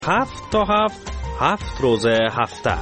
7 تا 7 روز هفته.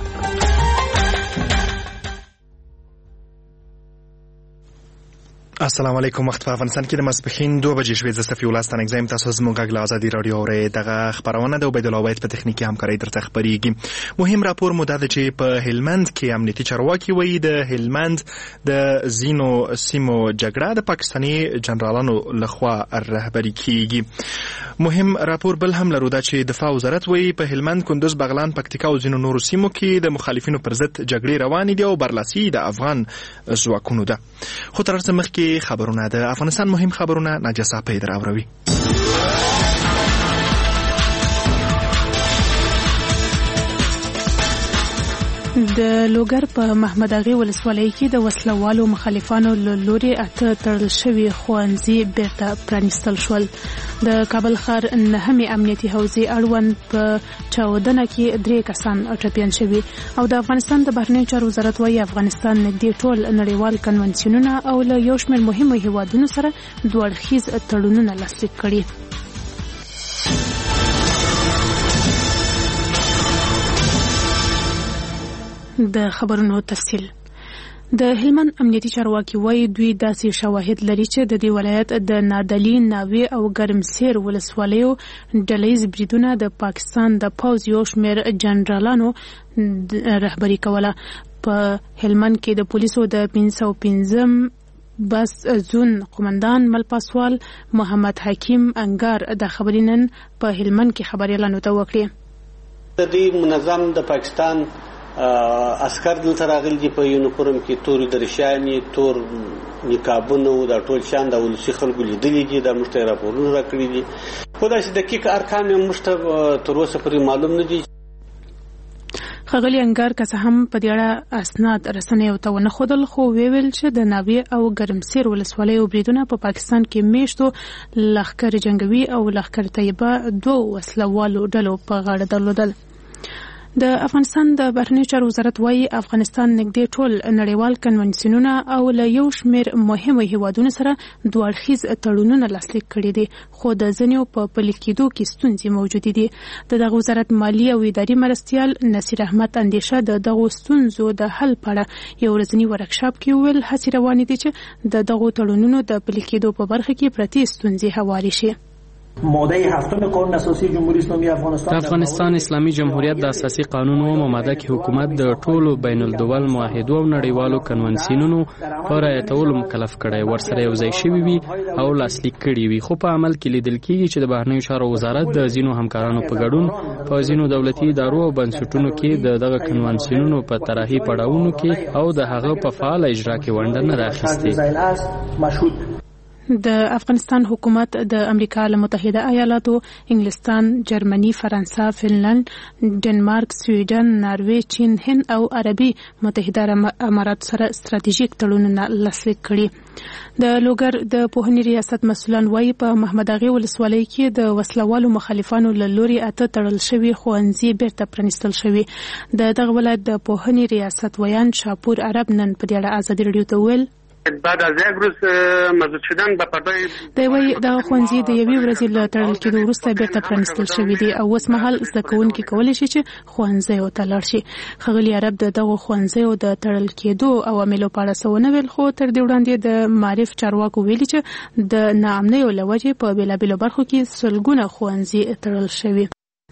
السلام علیکم. وخت په افغانستان کې د ماسپښین 2 بجې شوې. زه صفي الله ستانک زم. تاسو زموږ غږ له ازادي رادیو اورئ. دغه خبرونه د عبید الله وحید په تخنیکي همکارۍ ترڅنګ خپرېږي. مهم راپور مو دا ده چې په هلمند کې امنیتي چارواکي وایي د هلمند د ځینو سیمو جګړه د پاکستاني جنرالانو لخوا رهبري کیږي. مهم راپور بل هم لرو دا چې دفاع وزارت وایي په هلمند، کندوز، بغلان، پکتیکا او ځینو نورو سیمو کې د مخالفینو پر ضد جګړې روانې دي او برلاسي د افغان ځواکونو ده. خو تر څه مخکې خبرونه د افغانستان مهم خبرونه نجاسه پیدا راوړي. د لوګر په محمد اغي ولسوالۍ کې د وسلوالو مخالفانو له لوري اته تړل شوي ښوونځي بیرته پرانیستل شول. د کابل ښار نهمې امنیتي حوزې اړوند په چاودنه کې 3 کسان ټپیان شوي او د افغانستان د بهرنیو چارو وزارت وايي افغانستان نږدې ټول نړیوال کنونسیونونه او له یو شمېر مهمو هیوادونو سره دوه اړخیز تړونونه لاسلیک کړي. د خبرونو تفصیل. د هلمند امنیتي چارواکي وایي دوی داسې شواهد لري چې د دې ولایت د نادعلي، ناوې او ګرمسیر ولسوالیو ډلهیز بریدونه د پاکستان د پوځ یو شمېر جنرالانو رهبري کوله. په هلمند کې د پولیسو د 505 بس زون قومندان مل پاسوال محمد حکیم انګار د خبرینن په هلمند کې خبريالانو ته وکړي. د دې منظم د پاکستان عسكر دلته راغلي دي په یونیفورم کې، تور درشاني، تور نقابونه او د ټول شان د ولسی خلکو لیدلې دي. د مشته راپورونه راکړي دي. خو دا چې دقیق ارقام یې مشته تر اوسه پورې معلوم نه دي. خغلی انګار که څه هم په دې اړه اسناد رسنیو ته ونه ښودل، خو ویل چې د ناوې او ګرمسیر ولسوالیو بریدونه په پاکستان کې میشتو لښکر جنگوي او لښکر طیبه 2 وسلوالو ډلو په غاړه درلودل. د افغانستان د بهرنیو چارو وزارت وايي افغانستان نږدې ټول نړیوال کنونسیونونه او له یو شمېر مهمو هیوادونو سره دوه اړخیز تړونونه لاسلیک کړي دي، خو د ځینو په پلي کېدو کې ستونزې موجودې دي. د دغه وزارت مالی او اداري مرستیال نصیر احمد اندیشه د دغو ستونزو د حل په اړه یو ورځني ورکشاپ کې ویل هڅې روانې دي چې د دغو تړونونو د پلي کېدو په برخه کې پرتې ستونزې هوارې شي. ماده 7 قانون اساسی جمهوری اسلامی افغانستان اسلامی جمهوریت د اساسي قانون او ماده کې حکومت د ټولو بین الدول معاهدو او نړیوالو کنونسیونونو پر رعایتولو مکلف کړي، ورسره یو ځای شوی وي او لاسلیک کړي وي. خو په عمل کې لیدل کېږي چې د بهرنیو چارو وزارت د ځینو همکارانو په ګډون په ځینو دولتي ادارو او بنسټونو کې دغه کنونسیونونو په طرحي پړاوونو کې او د هغه په فعال اجرا کې ونډه نه راخیستې. د افغانستان حکومت د امریکا له متحده ایالاتو، انګلستان، جرمني، فرانسه، فنلند، ډنمارک، سویډن، ناروې، چین، هند او عربي متحده امارات سره ستراتیژیک تړونونه لاسلیک کړي. د لوګر د پوهنې ریاست مسؤلان وايي په محمد اغي ولسوالۍ کې د وسلوالو مخالفانو له لوري اته تړل شوي ښوونځي بیرته پرانیستل شوي. د دغه ولایت د پوهنې ریاست ویان شاپور عرب نن په دې اړه ازادي رادیو ته ویل بعد از یک روز مزود شدن به پردای دوی د خوندزي د یوې ورځې له تړل کېدو وروسته بیرته پرانیستل شوي دي او اوس مهال زده کوونکي کولی شي چې ښوونځیو ته لاړ شي. ښاغلي عرب د دغو ښوونځیو د تړل کېدو عواملو په اړه څه ونه ویل، خو تر دې وړاندې د معارف چارواکو ویلي چې د ناامنیو له وجې په بېلابېلو برخو کې سلګونه ښوونځي تړل شوي.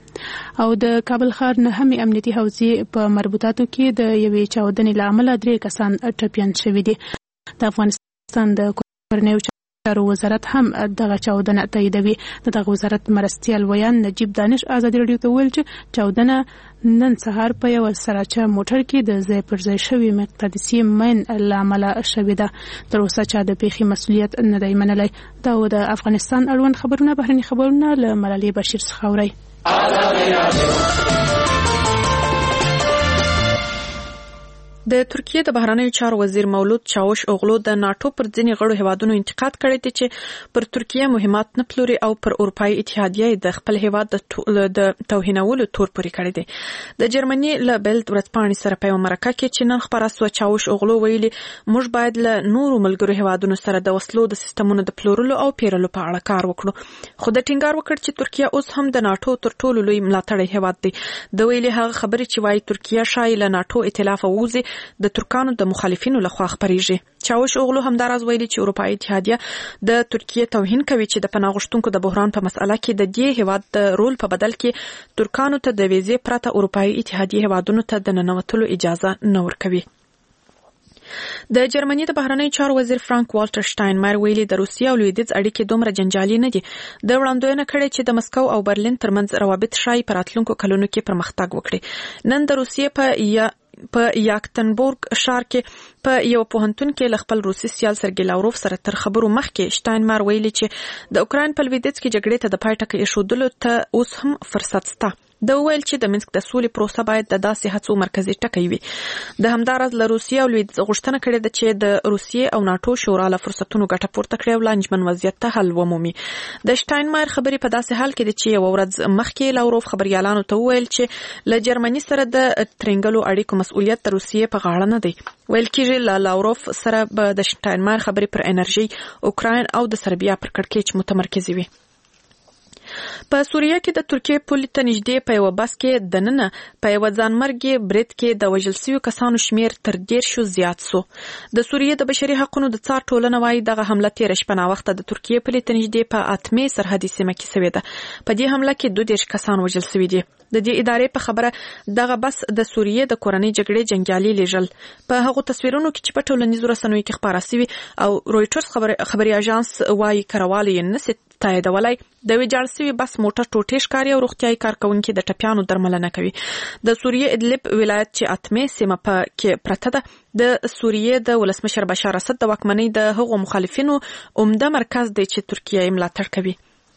او د کابل ښار نهمې امنیتي حوزې په مربوطاتو کې د یوې چاودنې له امله 3 کسان ټپیان شوي دي. د افغانستان د بهرنیو چارو وزارت هم دغه چاودنه تاییدوي. دغه وزارت مرستیال ویان نجیب دانش ازادي رادیو ته ویل چې چاودنه نن سهار په یو سراچه موټر کې د ځای پر ځای شوي مقتدسي مین له امله شوې ده. تر اوسه چا د پیښې مسؤلیت نه دی منلی. دا و د افغانستان اړوند خبرونه. بهرني خبرونه له ملالۍ بشیر څخه اورئ. د ترکیه د بهرنیو چارو وزیر مولود چاوش اوغلو د ناتو پر ځینې غړو هیوادونو انتقاد کړی دی چې پر ترکیه مهمات نه پلوري او پر اروپאי اتحادیه د خپل هیواد د توهینولو تور پوري کړی دی. د جرمني له بلد ورځپاڼې سره په مرکه کې چې نن خبره سو چاوش اوغلو ویلي موږ باید له نورو ملګرو هیوادونو سره د وسلو د سیستمونو د پلورلو او پیرلو په اړه کار وکړو. خو د ټینګار وکړ چې ترکیه اوس هم د ناتو تر ټولو لوی ملاتړی هیواد دی. د ویلي هغه خبرې چې وايي ترکیه شایي له ناتو ائتلاف ووځي د ترکانو د مخالفینو لخوا خبريږي. چاوش اوغلو همداراز ویلي چې اروپאי اتحادیه د ترکیه توهین کوي چې د پناه غوښتونکو د بحران په مسأله کې د دې هیواد د رول په بدل کې ترکانو ته د ویزې پرته اروپאי اتحادیه هیوادونو ته د ننوتلو اجازه نه ورکوي. د جرمني د بهرنیو چارو وزیر فرانک والټر شټاینمایر ویلي د روسیې او لویدیځ اړیکې دومره جنجالي نه دي. د وړاندوینه کړې چې د مسکو او برلین ترمنځ روابط شای په راتلونکو کلونو کې پرمختګ وکړي. نن د روسیې په یاکتنبورګ ښار کې په یو پوهنتون کې ل خپل روسي سیال سرګي لاوروف سره تر خبرو مخکې شټاینمایر ویلي چې د اوکراین په لویدیځ کې جګړې ته د پای ټکی ایښودلو ته اوس هم فرصت شته. د ویل چې د منسک د سولې پروسه باید د داسې هڅو مرکزي ټکی وي. د همدارز له روسیې او لویدیځ غوښتنه کړې ده چې د روسیې او ناتو شورا له فرصتونو ګټه پورته کړي او لانجمن وضعیت ته حل ومومي. د شټاینمایر خبرې په داسې حال کې ده چې یو ورځ مخکې لاوروف خبريالانو ته ویل چې له جرمني سره د ترنګلو اړیکو مسؤلیت د روسیې په غاړه نه دی. ویل کېږي لاوروف سره به د شټاینمایر خبرې پر انرژي اوکراین او د سربیا پر کړکېچ متمرکز وي. په سوریه کې د ترکیه پولې ته نږدې په یو بس کې دننه په یو ځانمرګي برید کې د وژل شویو کسانو شمیر تر 10 زیات سو. د سوریه د بشري حقوقو د څار ټولنه وايي دغه حمله تیر شپه نا وخت د ترکیه پولې ته نږدې په اتمې سرحدي سیمه کې شوې ده. په دې حمله کې 12 کسان وژل شوي دي. د دې ادارې په خبره دغه بس د سوریه د کورنۍ جګړې جنگیالي لیږل. په هغه تصویرونو کې چې په ټولنیزو رسنیو کې خبره شوي او رويټرز خبري اژانس وايي کړهوالي نه تاییدولای د ویجاړ شوي بس موټر ټوټې ښکاري او روغتیايي کارکونکي د ټپیانو درملنه کوي. د سوریه ادلب ولایت چې اتمې سیمه په کې پرته ده د سوریه د ولسمشر بشار اسد د واکمنۍ د هغو مخالفینو عمده مرکز دی چې ترکیه یې ملاتړ کوي.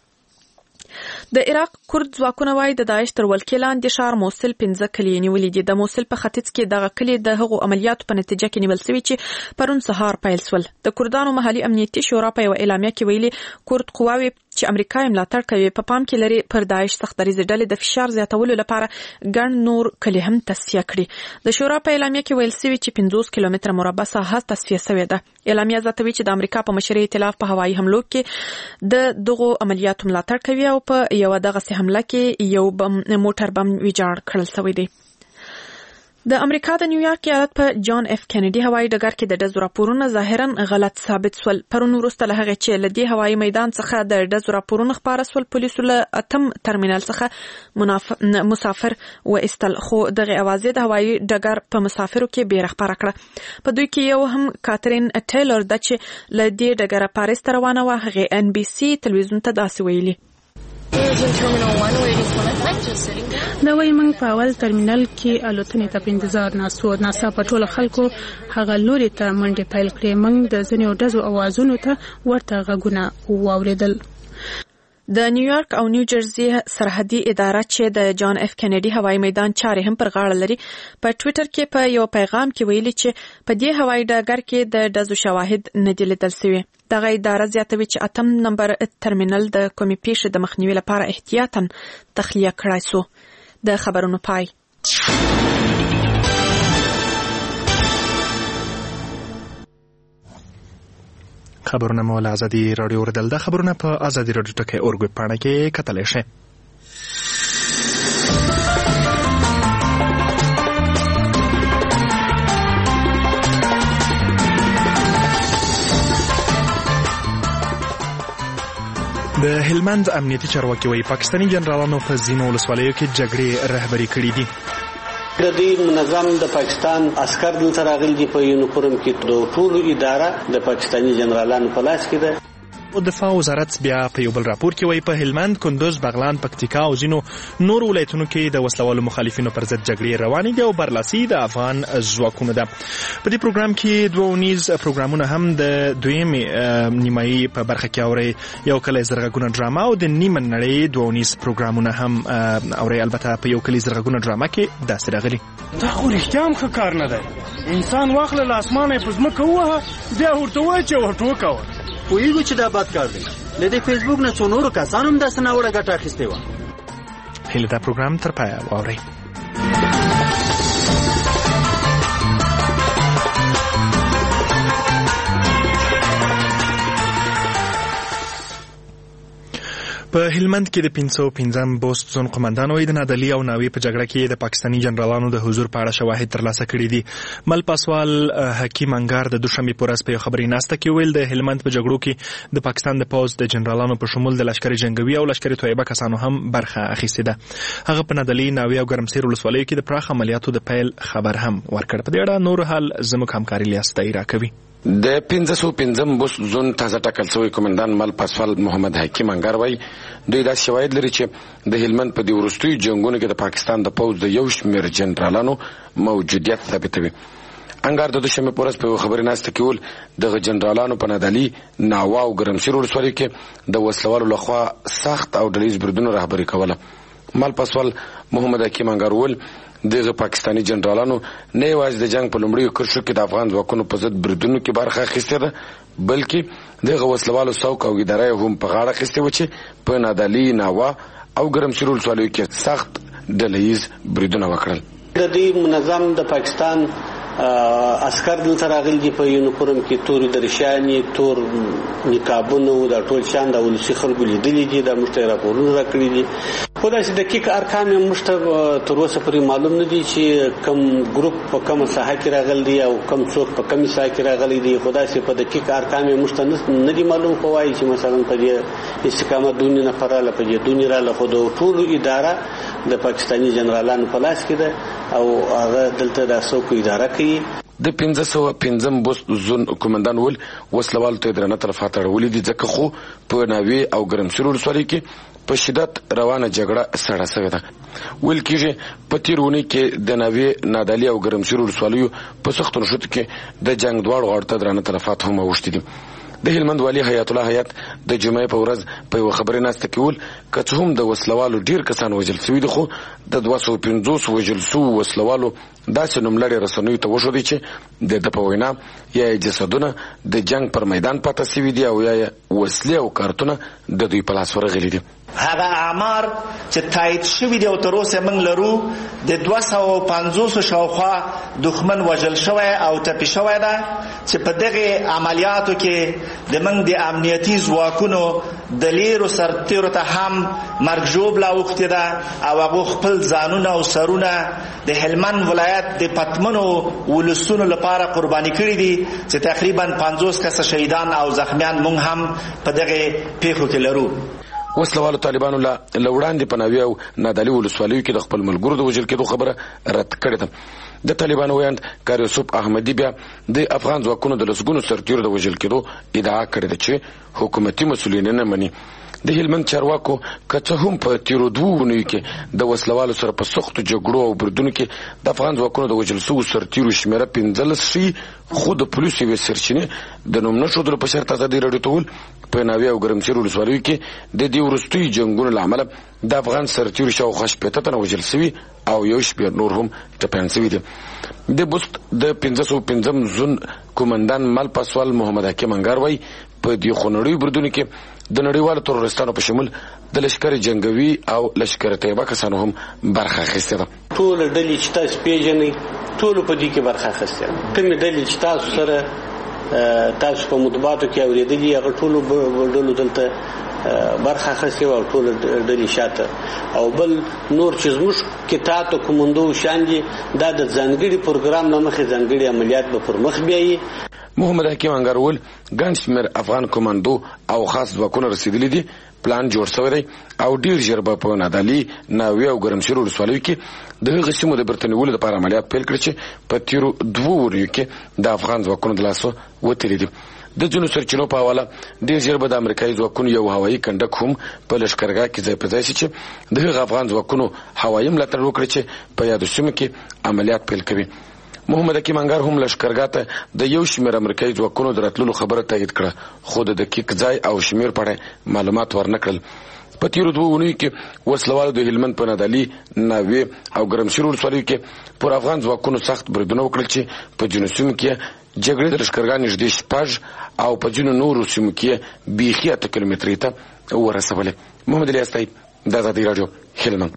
د عراق کورد ځواکونه وايي د داعش تر ولکې لاندې ښار موصل 15 کلي نیولې دي. د موصل په ختیځ کې دغه کلي د هغو عملیاتو په نتیجه کې نیول شوی چې پرون سهار پیل شول. د کردانو محلي امنیتي شورا په یو اعلامیه کې ویلي کورد قواوې چې امریکا یې ملاتړ کوي په پام کې لري پر داعش سخت دریځ ډلې د فشار زیاتولو لپاره ګڼ نور کلي هم تصفیه کړي. د شورا په اعلامیه کې ویل شوی چې 50 کیلومتره مربع ساحه تصفیه شوې ده. اعلامیه زیاتوي چې د امریکا په مشرۍ ائتلاف په هوایي حملو کې د دغو عملیاتو ملاتړ کوي او په یو دغه حمله کې یو موټر بم ویجاړ کړل شوی دی. د امریکا د نیویارک ایالت په جان اف کینیډي هوایي ډګر کې د ډزو راپورونه ظاهرا غلط ثابت شول. پرون وروسته له هغه چې له دې هوایي میدان څخه د ډزو راپورونه خبره شول پولیسو له اتم ترمینل څخه مسافر و استل خو دغه اوازې د هوایي ډګر په مسافرو کې بیره خبره کړه. په دوی کې یو هم کاترین ټیلر د چې له دې ډګر پاریس ته روانه و هغه ان بي سي تلویزیون ته داسې ویلي دا وایي موږ په اول ترمینل کې الوتنې ته په انتظار ناسو په ټولو خلکو هغه لوري ته منډې پیل کړې. موږ د ځینو ډزو اوازونو ته ورته غږونه واوریدل. د نیویارک او نیو جرسي سرحدي اداره چې د جان اف کینیډي هوایي میدان چارې هم پر غاړه لري په ټوئیټر کې په یو پیغام کې ویلي چې په دې هوایي ډګر کې د ډزو شواهد نه دي لیدل شوي. دغه اداره زیاتوي چې اتم نمبر ترمینل د کومې پیښې د مخنیوي لپاره احتیاطاً تخلیه کړای سو. د خبرونو پای. خبرونه مو له ازادي رادیو ردل د خبرونه په ازادي رادیو ټکی اورګ پاڼه کې کتلی شئ. د هلمند امنیتي چارواکي وايي پاکستاني جنرالانو په ځینو ولسوالیو کې جګړې رهبري کړې دي. د دې منظم د پاکستان عسكر دلته راغلي دي په یونیفورم کې د ټولو اداره د پاکستاني جنرالانو په لاس کې ده. دفاع وزارت بیا په یو بل راپور کې وايي په هلمند، کندوز، بغلان، پکتیکا او ځینو نور ولایتونو کې د وسلوالو مخالفینو پر ضد جګړې روانې دي او برلاسي د افغان ځواکونو ده. په دې پروګرام کې دوه ونیز پروګرامونه هم د دویمې نیمایي په برخه کې اوري، یو کلی زرغږونه ډراما او د نیمه نړۍ دوه ونیز پروګرامونه هم اوري. البته په یو کلی زرغږونه ډراما کې داسې راغلي دا خو رښتیا هم ښه کار نه دی. انسان واخله له اسمانه په ځمکه ووهه بیا ورته وایي چې ورته وکوه. پوهېږو چې دا بد کار دی. له دې فیسبوک نه څو نورو کسانو هم داسې ناوړه ګټه اخیستې وه. هیله دا پروګرام تر پایه واورئ. په هلمند کې د 515 بوست زون قومندان وای د نادلی او ناوی په جګړه کې د پاکستاني جنرالانو د حضور په اړه شواهد ترلاسه کړي دي. مل پاسوال حکیم انګار د دوشنبه په ورځ په خبري ناسته کې ویل د هلمند په جګړو کې د پاکستان د پوز د جنرالانو په شمول د لشکري جنگوي او لشکري طیبه کسانو هم برخه اخیسته ده. هغه په نادلی ناوی او ګرمسیر ولسوالۍ کې د پراخ عملیاتو د پیل خبر هم ورکړ. په دې اړه نور حال زموږ همکاري لیاستای راکوي. د 515 بوست زون تازه ټاکل شوی قومندان مل پاسوال محمد حکیم انګار وای دوی دا شواهد لري چې د هلمند په دې وروستیو جنگونو کې د پاکستان د پوز د یو شمېر جنرالانو موجودیت ثابتوي. انګار د دوشنبه په ورځ په خبري ناسته کې ول دغه جنرالانو په نادلی ناوا او ګرمسیر ولسوالۍ کې د وسلوالو لخوا سخت او ډلیز بریدونو رهبري کوله. مل پاسوال محمد حکیم انګار ول دغه پاکستاني جنرالانو نه یوازې د جنگ په لومړیو کرښو کې د افغان ځواکونو په ضد بریدونو کې برخه اخیستې ده بلکې دغه وسلوالو څوک او اداره هم په غاړه اخیستې وه چې په نادلی ناوا او ګرمسیر ولسوالیو کې سخت ډلیز بریدونه وکړل. د دې منظم د پاکستان عسكر دلته راغلي دي په یونیفورم کې تور درشانې تور نقابونه او د ټول شان د ولسی خلکو لیدلي دي د مشته راپورونه راکړي دي. خو دا چې دقیق ارقام یې مشته تر اوسه پورې معلوم نه دي چې کوم ګروپ په کومه ساحه کې راغلي دي او کوم څوک په کومه ساحه کې راغلي دي. خو دا چې په دقیق ارقام یې مشته نه دي معلوم. خو وايي چې مثلا په دې استقامت دونی نفراله په دې دونی راله خو د ټول اداره د پاکستاني جنرالانو په لاس کې ده او هغه دلته د څوک اداره کوي. د 515 بوست زون قومندان ول وسلوال ته درنه تلفات اړولې دي ځکه خو په ناوی او ګرمسیر ولسوالۍ کې په شدت روانه جګړه سړه شوې ده. ویل کېږي په تیرونی کې د ناوی نادلی او ګرمسیر ولسوالیو په سختو نښتو کې د جنگ دواړو غاړو ته درنه تلفات هم اوښتي دي. د هلمند والی حیات الله حیات د جمعې په ورځ په یو خبري ناسته کې ول که هم د وسلوالو ډیر کسان وژل شوي دي خو د 250 وژل شوو وسلوالو داسې نوملړې رسنیو ته وښودی چې د ده په وینا یا جسدونه د جنگ پر میدان پاته شوي دي او یا وسلې او کارتونه د دوی په لاس ورغلي دي. هغه اعمار چې تایید شوي دي او تر اوسه موږ لرو د 250 شاوخوا دښمن وژل شوی او ټپي شوی ده چې په دغه عملیاتو کې د موږ د امنیتي ځواکونو د لیرو سرتیرو ته هم مرګ ژوبله اوښتې ده او هغو خپل ځانونه او سرونه د هلمند ولایت د پتمنو ولسونو لپاره قرباني کړي دي چې تقریبا 50 کسه شهیدان او زخمیان موږ هم په دغه پیښو کې لرو. وسلوالو طالبانو له وړاندې په ناوی او نادلی ولسوالیو کې د خپل ملګرو د وژل کېدو خبره رد کړې ده. د طالبانو ویاند کار یوسف احمدي بیا د افغان ځواکونو د لسګونو سرتیرو د وژل کېدو ادعا کړې ده چې حکومتي مسؤلین نه مني. د هلمند چارواکو که څه هم په تیرو 2 اونیو کې د وسلوالو سره په سختو جګړو او بریدونو کې د افغان ځواکونو د وژل شوو سرتیرو شمېره 15 شي خو د پولیسو یوې سرچینې د نوم نه ښودلو په شرط ازادي راډیو ته وویل په ناوی او ګرمسیر ولسوالیو کې د دې وروستیو جنګونو له امله د افغان سرتیرو شاوخوا 80 تنه وژل شوي او یو شمېر نور هم ټپیان شوي دي. د بوست د 515 زون قومندان مل پاسوال محمد حکیم انګار وای په دې خونړیو بریدونو کې د نړیوالو ترورستانو په شمول د لشکري جنگوي او لشکري طیبه کسانو هم برخه اخیستې ده. ټول ډلې چې تاسو پیژنئ ټول په دې کې برخه اخیستې ده. کومې ډلې چې تاسو سره تاسو په مطبوعاتو کې اورېدلي هغه ټولو ډلو دلته برخه اخیستې او ټول ډلې شاته او بل نور چې زموږ کتاب او کومندو شان دي دا د ځانګړي پروګرام نه مخې ځانګړي عملیات به پر مخ بیایي. محمد حکیم انګار ول ګڼ شمېر افغان کمانډو او خاص ځواکونه رسېدلي دي. پلان جوړ شوی دی او ډیر ژر به په نادالي ناوی او ګرمسیر ولسوالیو کې د هغه سیمو د بیرته نیولو لپاره عملیات پیل کړي چې په تیرو 2 اونیو کې د افغان ځواکونو د لاسه وتلي دي. د ځینو سرچینو په حواله ډیر ژر به د امریکایي ځواکونو یو هوایي کنډک هم په لښکرګاه کې ځای په ځای شي چې د هغه افغان ځواکونو هوایي ملاتړ وکړي چې په یادو سیمو کې عملیات پیل کوي. محمد حکیم انګار هم لښکرګاه ته د یو شمېر امریکایي ځواکونو د راتللو خبره تایید کړه خو د دقیق ځای او شمېر په اړه معلومات ورنکړل. په تیرو 2 اونیو کې وسلوالو د هلمند په نادعلي، ناوې او ګرمسیر ولسوالیو کې پر افغان ځواکونو سخت بریدونه وکړل چې په ځینو سیمو کې جګړې د لښکرګاه نږدې 6 او په ځینو نورو سیمو کې بیخي 8 کیلومترۍ ته ورسولې. محمد الیاس طیب، د ازادي راډیو، هلمند.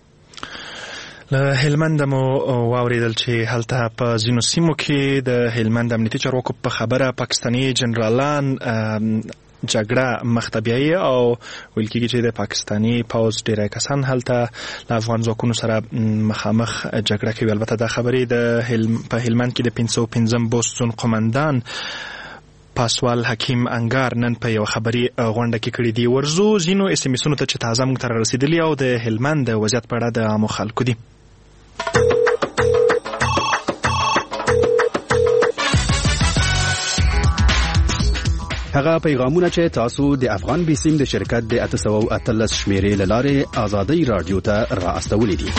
له هلمند مو واوریدل چې هلته په ځینو سیمو کې د هلمند امنیتي چارواکو په خبره پاکستاني جنرالان جګړه مخته بیایي او ویل کېږي چې د پاکستاني پوځ ډیری کسان هلته له افغان ځواکونو سره مخامخ جګړه کوي. البته دا خبرې په هلمند کې د 505 بوستون قومندان پاسوال حکیم انګار نن په یو خبري غونډه کې کړې دي. ورزو ځینو SMS-ونو ته چې تازه موږ ته رسیدلي او د هلمند د وضعیت په اړه د عامو خلکو دي. هغه پیغامونه چې تاسو د افغان بیسیم د شرکت د 813 شمیرې لاره آزادۍ رادیو ته را استولې دي.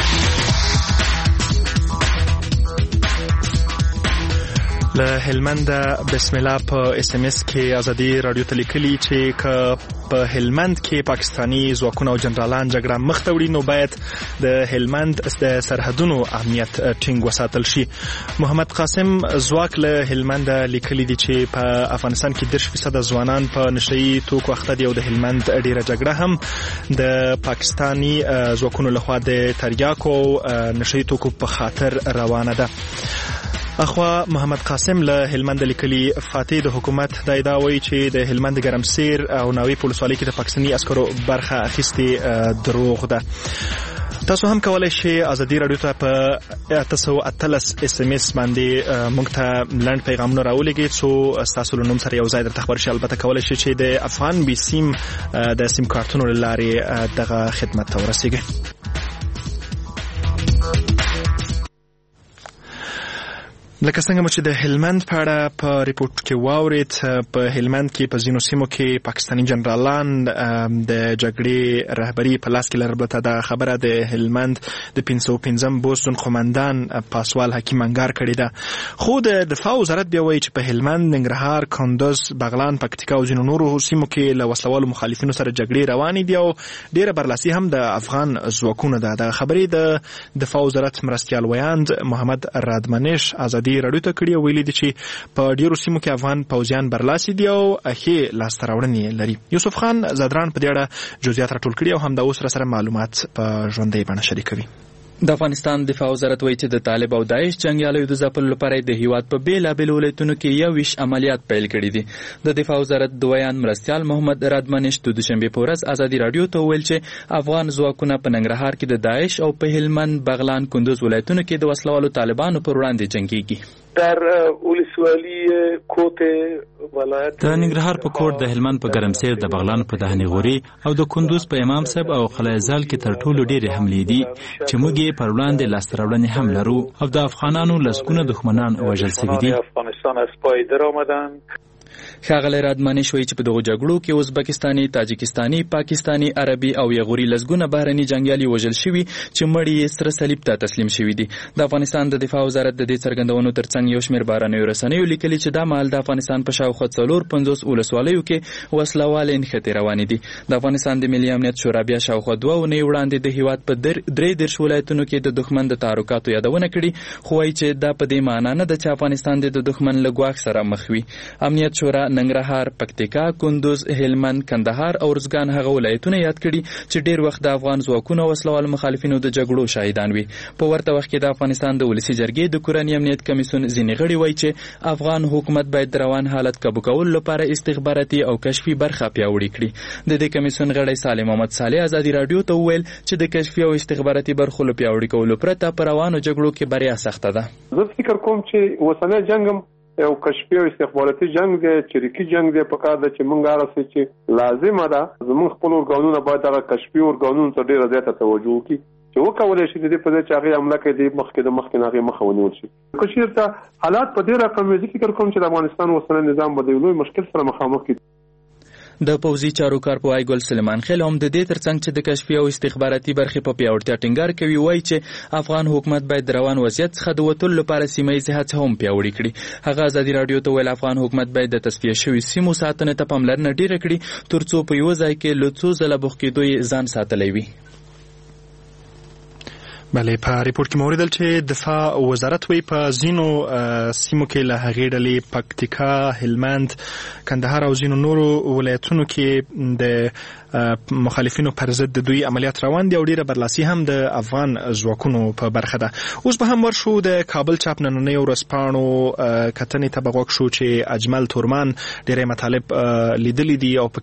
له هلمند بسم الله په SMS کې ازادي رادیو ته لیکلي چې په هلمند کې پاکستاني ځواکونه او جنرالان جګړه مخ ته وړي نو باید د هلمند د سرحدونو امنیت ټینګ وساتل شي. محمد قاسم ځواک له هلمند لیکلي دي چې په افغانستان کې 10% ځوانان په نشئی توکو اخته دي او د هلمند ډیره جګړه هم د پاکستاني ځواکونو لخوا د تریاکو نشئی توکو په خاطر روانه ده. اخوا محمد قاسم له هلمند لیکلي فاتح د حکومت د ادعا وایي چې د هلمند ګرمسیر او ناوې په ولسوالۍ کې د پاکستاني عسکرو برخه اخیستې دروغ ده. تاسو هم کولای شئ ازادي رادیو ته په 813 SMS باندې موږ ته لنډ پیغامونه راولېږئ څو تاسو له نوم سره یو ځای درته خبر شي. البته کولای شئ چې د افغان بي سیم د سیم کارتونو له لارې دغه خدمت ته ورسیږئ. لکه څنګه چې د هلمند په اړه په ریپورت کې واورید، په هلمند کې په ځینو سیمو کې پاکستاني جنرالان د جګړې رهبری په لاس کې لري. البته دا خبره د هلمند د 505 بوستون قومندان پاسوال حکیم انګار کړې ده. خو د دفاع وزارت بیا وایي چې په هلمند، ننګرهار، کندوز، بغلان، پکتیکا او ځینو نورو سیمو کې له وسلوالو مخالفینو سره جګړې روانې دي او ډیره برلاسي هم د افغان ځواکونو ده. د خبرې د دفاع وزارت مرستیال ویاند محمد رادمنش ازادي رادیو ته کړی او ویلي دي چې په ډیرو سیمو کې افغان پوځیان برلاسي دي او ښې لاسته راوړنې لري. یوسف خان زادران په دې اړه جزئیات راټول کړي او همدا اوس سره معلومات په ژوندۍ بڼه شریکوي. د افغانستان دفاع وزارت وایي چې د طالب او داعش جنگیالیو د ځپلو لپاره د هیواد په بیلابیلو ولایتونو کې 21 عملیات پیل کړي دي. د دفاع وزارت د ویان مرستیال محمد رادمنش د دوشنبه په ورځ ازادي رادیو ته ویل چې افغان ځواکونه په ننګرهار کې د داعش او په هلمند، بغلان، کندوز ولایتونو کې د وسلوالو طالبانو پر وړاندې جنگيږي. در ولسوالی کوټ ولایت د ننګرهار په کوټ، د هلمند په ګرمسیر، د بغلان په دهنی غوري او د کندوز په امام صاحب او قلعه‌زال کې تر ټولو ډېرې حملې دي چې موږ یې پر وړاندې لاسته راوړنې هم لرو او د افغانانو لسګونه دښمنان وژل شوي دي. افغانستان از پای درآمدن. ښاغلی رادمنش وایي چې په دغو جګړو کې ازبکستاني، تاجکستاني، پاکستاني، عربي او یغوري لسګونه بهرني جنګیالي وژل شوي چې مړي یې سره صلیب ته تسلیم شوي دي. د افغانستان د دفاع وزارت د دې څرګندونو ترڅنګ یو شمېر بهرنیو رسنیو لیکلي چې دا مهال د افغانستان په شاوخوا 450 ولسوالیو کې وسلوالې نښتې روانې دي. د افغانستان د ملي امنیت شورا بیا شاوخوا 2 اونۍ وړاندې د هیواد په 33 ولایتونو کې د دښمن د تحرکاتو یادونه کړې، خو وایي چې دا په دې معنی نه ده چې افغانستان د دښمن له ګواښ سره مخ وي. امنیت شورا ننګرهار، پکتیکا، کندوز، هلمند، کندهار او ارزګان هغه ولایتونه یاد کړي چې ډیر وخت د افغان ځواکونو او وسلوال مخالفینو د جګړو شاهدان وي. په ورته وخت کې د افغانستان د ولسی جرګې د کورنۍ امنیت کمیسیون ځینې غړي وایي چې افغان حکومت باید د روان حالت کابو کولو لپاره استخباراتي او کشفي برخه پیاوړې کړي. د دې کمیسیون غړی سالم محمد صالح ازادي رادیو ته وویل چې د کشفي او استخباراتي برخو له پیاوړي کولو پرته په روانو جګړو کې بریا سخته ده. زه فکر کوم چې اوسنی جنگ او کشفي او استخباراتي جنگ دی، چریکي جنگ دی. په کار ده چې موږ هغه چې لازمه ده زموږ خپل ارګانونه باید هغه کشفي ارګانونو ته ډیره زیاته توجه وکړي چې وکولای شي د دې په ځای چې هغه حمله کوي د مخکې هغه مخه ونیول شي. که چېرته حالات په دې رقم وي، فکر کوم چې د افغانستان اوسنی نظام به د لوی مشکل سره مخامخ کړي. د پوځي چارو کارپوهی ګل سلیمان خیل هم د دې ترڅنګ چې د کشفي او استخباراتي برخې په پیاوړتیا ټینګار کوي وایي چې افغان حکومت باید د روان وضعیت څخه د وتلو لپاره سیمه ییزې هڅې هم پیاوړې کړي. هغه ازادي راډیو ته ویل افغان حکومت باید د تصفیه شوي سیمو ساتنې ته پاملرنه ډیره کړي ترڅو په یو ځای کې له څو ځله بوخت کېدو یې ځان ساتلی وي. بله په ریپورت کې موریدل چې دفاع وزارت وی په ځینو سیمو کې له هغې ډلې پکتیکا، هلمند، کندهار او ځینو نورو ولایتونو کې د مخالفینو پر ضد د دوی عملیات روان دي او ډیره برلاسي هم د افغان ځواکونو په برخه ده. اوس به هم ورشو د کابل چاپ نننۍ ورځپاڼو کتنې ته به غوږ شو چې اجمل تورمان ډیری مطالب لیدلي دي او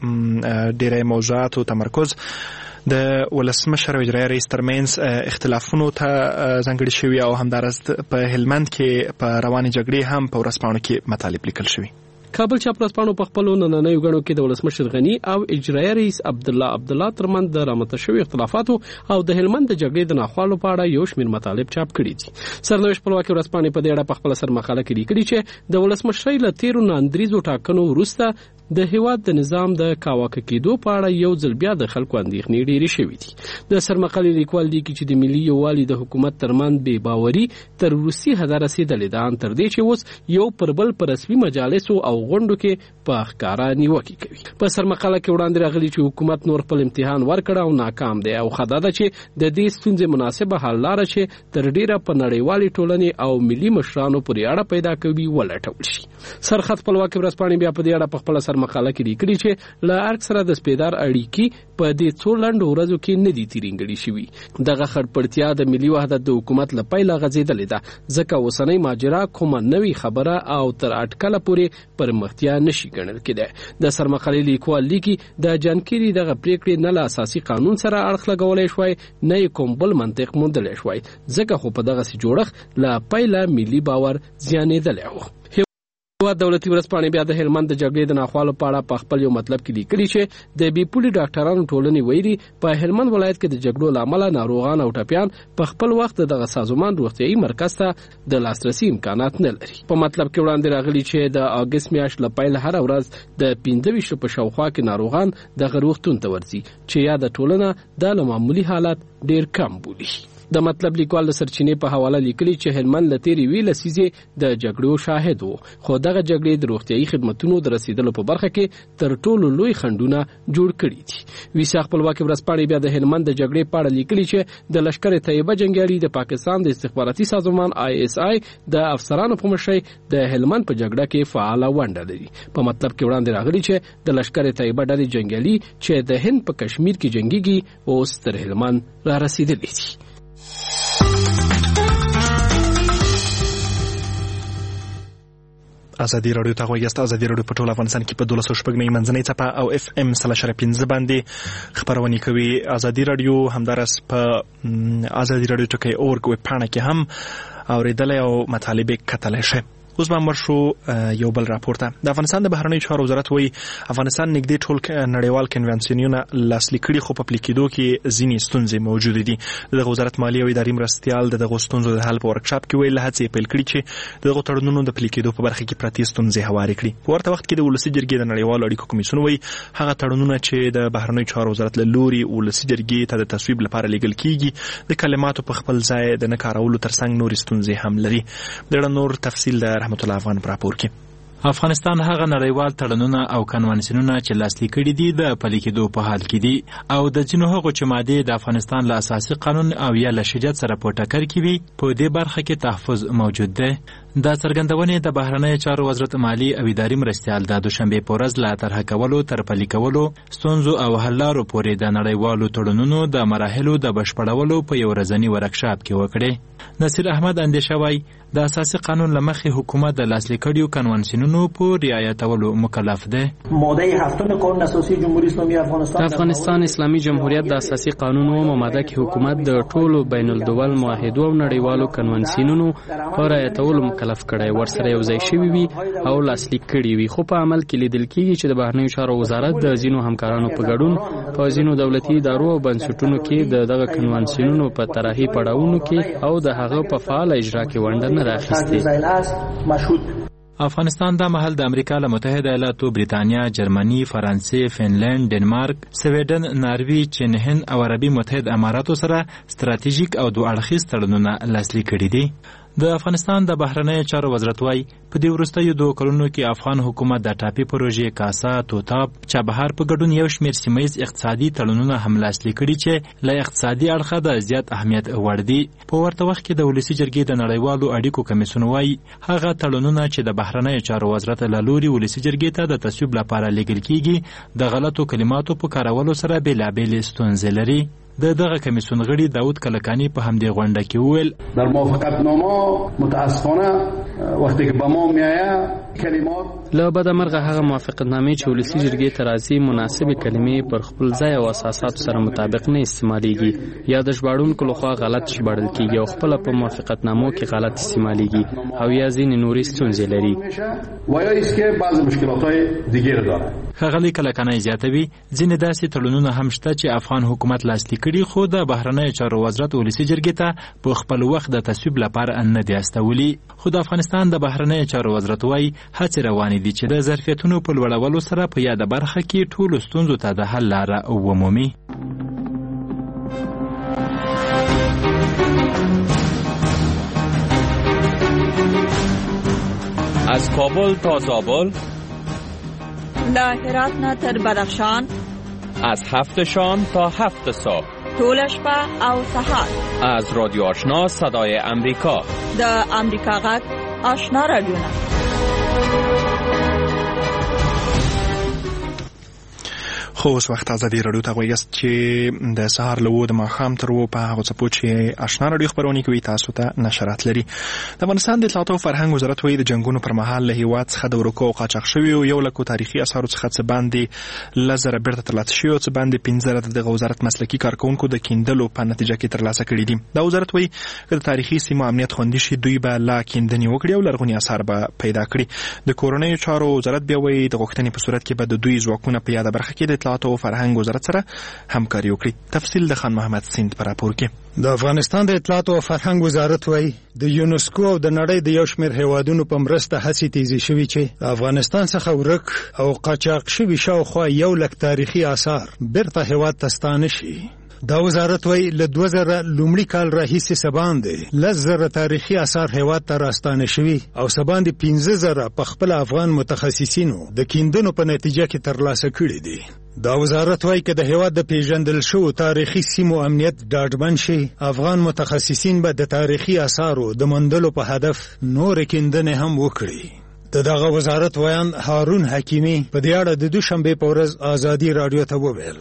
پکې ډیری موضوعاتو تمرکز د ولسمشر او اجرایي رئیس ترمنځ اختلافونو ته ځانګړي شوي او همداراز په هلمند کې په روانې جګړې هم په ورځپاڼو کې مطالب لیکل شوي. کابل چاپ ورځپاڼو په خپلو نننیو غړو کې د ولسمشر غني او اجرایي رئیس عبدالله ترمنځ د رامنځته شوي اختلافاتو او د هلمند د جګړې د ناخوالو په اړه یو شمېر مطالب چاپ کړي دي. سرنوشت خپلواکي ورځپاڼې په دې اړه په خپله سرمقاله کې لیکلي چې د ولسمشرۍ له تیرو ناندریزو ټاکنو وروسته د هیواد د نظام د کاواکه کېدو په اړه یو ځل بیا د خلکو اندېښنې ډېرې شوې دي. د سرمقالې لیکوال لیکي چې د ملي یووالي د حکومت ترمنځ بې باوري تر وروستي حده رسېدلې ده، ان تر دې چې اوس یو پر بل په رسمي مجالسو او غونډو کې په ښکاره نیوکې کوي. په سرمقاله کې وړاندې راغلي چې حکومت نور خپل امتحان ورکړ او ناکام دی او خدا ده چې د دې ستونزې مناسبه حل لاره چې تر ډیره په نړیوالې ټولنې او ملي مشرانو پورې اړه پیدا کوي ولټول شي. سرخط خپلواکي ورځپاڼې بیا په دې اړه په خپله مقاله کې لیکلي چې له ارګ سره د سپیدار اړیکې په دې څو لنډو ورځو کې نه دي تیرینګړي شوي. دغه خړپړتیا د ملي وحدت د حکومت له پیله غځېدلې ده، ځکه اوسنۍ ماجرا کومه نوې خبره او تر اټکله پورې پرمختیا نشي ګڼل کېدی. د سرمقالې لیکوال لیکي د جانکيري دغه پریکړې نه له اساسي قانون سره اړخ لګولی شوی نه یې کوم بل منطق موندلی شوی، ځکه خو په دغسې جوړښت له پیله ملي باور زیانېدلی و. دولتي ورځپاڼې بیا د هلمند د جګړې د ناخوالو په اړه په خپل یو مطلب کې لیکلي چې د بې پولي ډاکټرانو ټولنې ویلي په هلمند ولایت کې د جګړو له امله ناروغان او ټپیان په خپل وخت دغه سازمان روغتیایي مرکز ته د لاسرسي امکانات نه لري. په مطلب کې وړاندې راغلي چې د اګست میاشت له پیله هره ورځ د 15 په شاوخوا کې ناروغان دغه روغتون ته ورځي چې یا د ټولنه د معمولی حالت ډیر کم بولي. د مطلب لیکوال د سرچینې په حواله لیکلي چې هلمند له تیرې وی لسیزې د جګړو شاهد و، خو دغه جګړې د روغتیایي خدمتونو د رسیدلو په برخه کې تر ټولو لوی خنډونه جوړ کړي دي. ویسا خپلواکي ورځپاڼې بیا د هلمند د جګړې په اړه لیکلي چې د لشکر طیبه جنګیالي د پاکستان د استخباراتي سازمان ISI د افسرانو په مشرۍ د هلمند په جګړه کې فعاله ونډه لري. په مطلب کې وړاندې راغلي چې د لشکر طیبه ډلې جنګیالي چې د هند په کشمیر کې جنګيږي اوس تر هلمند را رسیدلي دي. ازادي راډیو ته غوږی یاست. ازادي راډیو په ټول افغانستان کې په 12 منځنۍ څپه او FM 3.15 باندې خبرونه کوي. ازادي راډیو همدارس په ازادي راډیو ټکی اورګ ویب پاڼه کې هم اوریدلای او مطالب کتلای شئ. اوس به مرشو یو بل راپور ته. د افغانستان د بهرنیو چارو وزارت وایي افغانستان نږدې ټول نړیوال کنونسیونونه لاسلیک کړي خو په پلي کېدو کې ځینې ستونزې موجودې دي. دغه وزارت مالي او اداري مرستیال دغه ستونزو د حل په ورکشاپ کې ویل هڅې پیل کړي چې دغه تړونونو د پلي کېدو په برخه کې پرتې ستونزې هوارې کړي. په ورته وخت کې د ولسي جرګې د نړیوالو اړیکو کمیسیون وایي هغه تړونونه چې د بهرنیو چارو وزارت له لوري ولسي جرګې ته د تصویب لپاره لیږل کېږي د کلماتو په خپل ځای د نه کارولو ترڅنګ نورې ستونزې هم لري. دغه نور تفصیل د رحمت الله افغان پر افغانستان هغه نړیوال تړونونه او کنونسیونونه چې لاسلیک کړي دي د پلي کېدو په حال کې دي او د ځینو هغو چې مادې د افغانستان له اساسي قانون او یا له شریعت سره په ټکر کې وي په دې برخه کې تحفظ موجود دی. د څرګندونې د بهرنیو چارو وزارت مالي او اداري مرستیال د دوشنبه په ورځ لا طرح کولو تر پلي کولو ستونزو او حل لارو پورې د نړیوالو تړونونو د مراحلو د بشپړولو په یو ورځني ورکشاپ کې وکړي. نصیر احمد اندیشه وایي د اساسي قانون لمخې حکومت د لاسلیک کړیو کنونسیونونو په رعایتولو مکلف دی. ماده 7 قانون اساسی جمهوری اسلامی افغانستان د افغانستان اسلامي جمهوریت د اساسي قانون او ماده کې حکومت د ټولو بین الدول معاهدو او نړیوالو کنونسیونونو په رعایتولو مکلف کړی ورسره یو ځای شوی وي او لاسلیک کړي وي، خو په عمل کې لیدل کېږي چې د بهرنیو چارو وزارت د ځینو همکارانو په ګډون په ځینو دولتي ادارو او بنسټونو کې دغه کنونسیونونو په طرحي پړاوونو کې او د هغه په فعال اجرا کې ونډه نه راخیستې. افغانستان د مهال د امریکا له متحده ایالاتو، بریتانیا، جرمني، فرانسې، فنلند، ډنمارک، سویډن، ناروی، چین، هند او عربي متحده اماراتو سره ستراتیژیک او دوه اړخیز تړونونه لاسلیک کړي دي. د افغانستان د بهرنیو چارو وزارت وايي په دې وروستیو 2 کلونو کې افغان حکومت د ټاپي پروژې، کاسا، توتاب، چابهار په ګډون یو شمېر سیمه‌ییز اقتصادي تړونونه هم لاسلیک کړي چې له اقتصادي اړخه د زیات اهمیت وړ دي. په ورته وخت کې د ولسي جرګې د نړیوالو اړیکو کمیسیون وايي هغه تړونونه چې د بهرنیو چارو وزارت له لوري ولسي جرګې ته د تصویب لپاره لیږل کیږي د غلطو کلماتو په کارولو سره بېلابېلې ستونزې لري. دغه کمیسیون غړي داود کلکانی په همدې غونډه کې وویل در موافقتنامه متاسفانه وقتی که به ما میآید کلمات له بدمرغه هغه موافقتنامې چې ولسي جرګې ته راځي مناسبې کلمې پر خپل ځای او اساساتو سره مطابق نه استعمالیږي یا د ژباړونکو لخوا غلط ژباړل کیږي او خپل په موافقتنامو کې غلط استعمالیږي او یا ځینې نورې ستونزې لري و یا است که بعض مشکلات‌های دیگر داره. ښاغلی کلکانی زیاتوي ځینې داسې تړونونه هم شته چې افغان حکومت لاسلیک کړي خو د بهرنیو چارو وزارت ولسي جرګې ته په خپل وخت د تصویب لپاره نه دي استولي. خو د افغانستان د بهرنیو چارو وزارت وايي هڅې روانې دي چې د ظرفیتونو په لوړولو سره په یاده برخه کې ټولو ستونزو ته د حل لاره ومومي. از کابل تا زابل، له هرات نه تر بدخشان، از 7 شام تا 7 صبح، طول شپه او سهار، از رادیو آشنا صدای امریکا، د امریکا غږ آشنا رادیوونه. خو اوس وخت ازادي رادیو ته وایست چې د سهار له 2 د ماښام تر 2 په هغه څپو چې آشنا رادیو خبرونه کوي تاسو ته نشرات لري. د افغانستان د اطلاعات او فرهنګ وزارت وایي د جنگونو پر مهال له هیواد څخه د ورکو او قاچاق شوي یو لکو تاریخي اثارو څخه څه باندې 1000 بیرته ترلاسه شوي او څه باندې 15 د وزارت مسلکي کارکونکو د کیندلو په نتیجه کې ترلاسه کړي دي. دا وزارت وایي چې د تاریخي سیمو امنیت خوندي شي دوی به لا کیندنې وکړي او لرغوني اثار به پیدا کړي. د کورنیو چارو وزارت بیا وایي د غوښتنې په صورت کې به د دوی ځواکونه په یاده برخه کې د اطلاعات او فرهنګ وزارت سره همکاري وکړي. تفصیل د خان محمد سیند پر راپور کې. د افغانستان د اطلاعات او فرهنګ وزارت وایي د یونسکو او د نړۍ د یو شمېر هیوادونو په مرسته هڅې تیزې شوي چې د افغانستان څخه ورک او قاچاق شوي شاوخوا 100,000 تاریخي آثار بیرته هیواد ته ستانه شي. دا وزارت وایي له 2000 لومړي کال راهیسې سباندې 10,000 تاریخي آثار هیواد ته راستانه شوي او سباندې 15,000 په خپل افغان متخصصینو د کیندنو په نتیجه کې ترلاسه کړي دي. دا وزارت وایي که د هیواد د پیژندل شوو تاریخي سیمو امنیت ډاډمن شي افغان متخصصین به د تاریخي آثارو د موندلو په هدف نورې کیندنې هم وکړي. دغه وزارت ویان هارون حکیمی په دې اړه د دوشنبه په ورځ ازادي رادیو ته وویل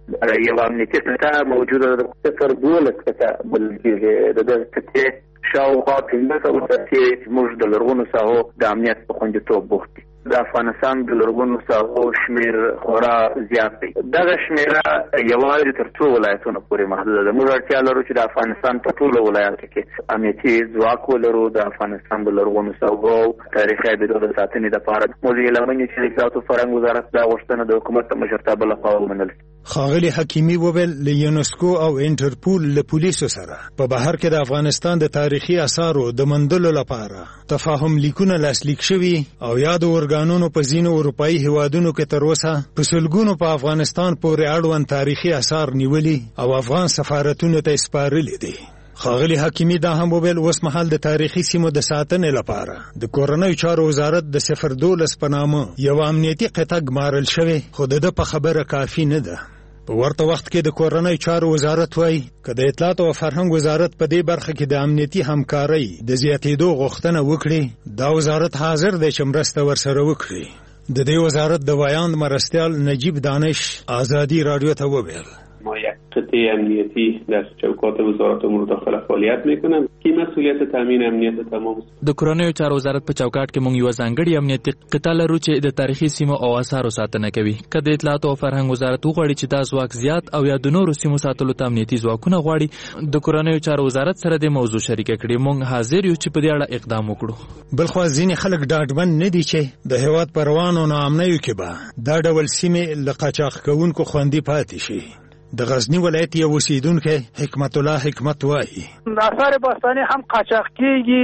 یو امنیتي قطعه موجوده ده 0.12 قطعه بلکې د دې شاوخوا 15 چې موږ د لرغونو ساحو د امنیت په خوندیتوب بوخت دي. د افغانستان د لرغونو ساحو شمیر خورا زیات دی. دغه شمیره یوازې تر څو ولایتونو پورې محدوده ده. موږ اړتیا لرو چې د افغانستان په ټولو ولایاتو کې امنیتي ځواک ولرو. د افغانستان د لرغونو ساحو تاریخي ابدو د ساتنې لپاره موږ لمنې چې د اطلاعات او فرهنګ وزارت دا غوښتنه د حکومت د مشرتابه لخوا ومنل. ښاغلي حکیمي وویل له یونسکو او انټرپول له پولیسو سره په بهر کې د افغانستان د تاریخي آثارو د موندلو لپاره تفاهم لیکونه لاسلیک شوي او یاد ورګانونو په ځینو اروپایي هیوادونو کې تر اوسه په سلګونو په افغانستان پورې اړوند تاریخي آثار نیولي او افغان سفارتونو ته سپارلي دي. ښاغلي حکیمي دا هم وویل اوس مهال د تاریخي سیمو د ساتنې لپاره د کورنیو چارو وزارت د 012 په نامه یو امنیتي قطعه ګمارل شوې خو د په خبره کافي نه ده. په ورته وخت کې د کورنیو چارو وزارت وایي که د اطلاعات او فرهنګ وزارت په دې برخه کې د امنیتي همکارۍ د زیاتېدو غوښتنه وکړي دا وزارت حاضر دی چې مرسته ورسره وکړي. د دې وزارت د ویاند مرستیال نجیب دانش آزادی رادیو ته وویل ما یک قطعه امنیتی در چوکات وزارت امور داخله فعالیت میکنم که مسئولیت تامین امنیت تمام د کورنیو چارو وزارت په چوکاټ کې مونږ یو ځانګړی امنیتي قطعه لرو چې د تاریخي سیمو او آثارو ساتنه کوي. که د اطلاعات او فرهنګ وزارت وغواړي چې دا ځواک زیات او یا د نورو سیمو ساتلو ته امنیتي ځواکونه غواړي د کورنیو چارو وزارت سره د موضوع شریکه کړي. مونږ حاضر یو چې په دې اړه اقدام وکړو. بلخو ځینې خلک ډاډمن نه دي چې د هیواد په روانو ناامنیو کې به دا ډول سیمې له قاچاق کوونکو خوندي پاتې شي. د غزنی ولایت یو اوسیدونکی حکمت الله حکمت وایي آثار باستانی هم قاچاق کیږي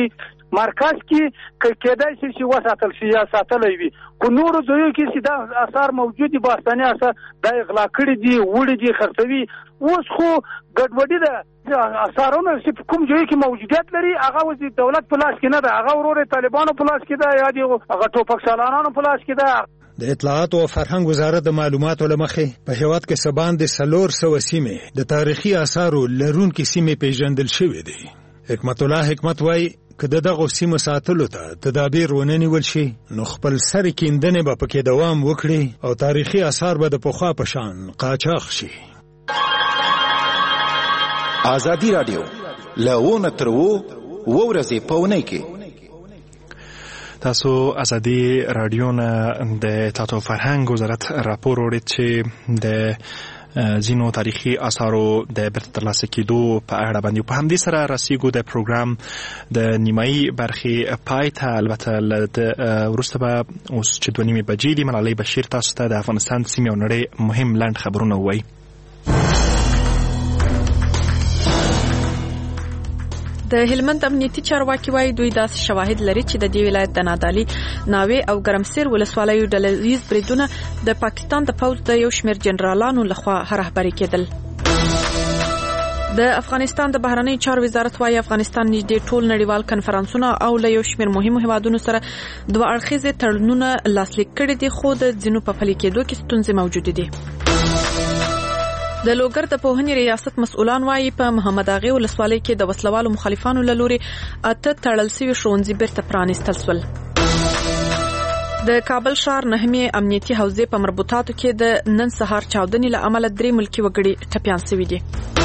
مرکز کې کېدای شي چې وساتل شي یا ساتلای وي کو نور ځایو کې چې دا آثار موجود دي باستاني آثار د اغلا کړي دي وړي دي خرڅوي اوس خو ګډوډي ده آثارونه چې کوم ځای کې موجودیت لري هغه وځي دولت په لاس کې نه ده هغه ورور طالبانو په لاس کې ده یا دي هغه ټوپک سالانانو په لاس کې ده د اطلاعات او فرهنګ وزارت د معلوماتو لمخې په هیواد کې سبان د 400 سیمې د تاریخي آثارو لرونکو سیمې پیژندل شوې دي. حکمت الله حکمت وای کله دغه سیمه ساتلو ته تدابیر وننول شي نو خپل سر کیندنې به پکې دوام وکړي او تاریخي آثار به د پخوا په شان قاچاق شي. ازادي رادیو لونه ترو ورځې پونه کې تاسو ازادي رادیو نه د اطلاعات او فرهنګ وزارت راپور ورید چې د ځینو تاریخي آثارو د بیرته ترلاسه کېدو په اړه باندې په همدې سره رسیږو د پروګرام د نیمایي برخې پای ته. البته وروسته به اوس چې 2:30 بجې دي ملالۍ بشیر تاسو ته د افغانستان سیمې او نړۍ مهم لنډ خبرونه ووایي. د هلمند امنیتي چارواکي وايي دوی داسې شواهد لري چې د دې ولایت د نادالي ناوې او ګرمسیر ولسوالیو ډلهییز بریدونه د پاکستان د پوځ د یو شمېر جنرالانو لخوا رهبري کېدل. د افغانستان د بهرنی چارو وزارت وايي افغانستان نږدې ټول نړیوال کنفرانسونه او له یو شمېر مهمو هیوادونو سره دوه اړخیزې تړونونه لاسلیک کړي دي خو د ځینو په پلي کېدو کې ستونزې موجودې دي. د لوګر د پوهنې ریاست مسؤلان وايي په محمد اغه ولسوالۍ کې د وسلوالو مخالفانو له لوري اته تړل شوي ښوونځي بیرته پرانیستل شول. د کابل ښار نهمې امنیتي حوزې په مربوطاتو کې د نن سهار چاودنې له امله 3 ملکي وګړي ټپيان شوي دي.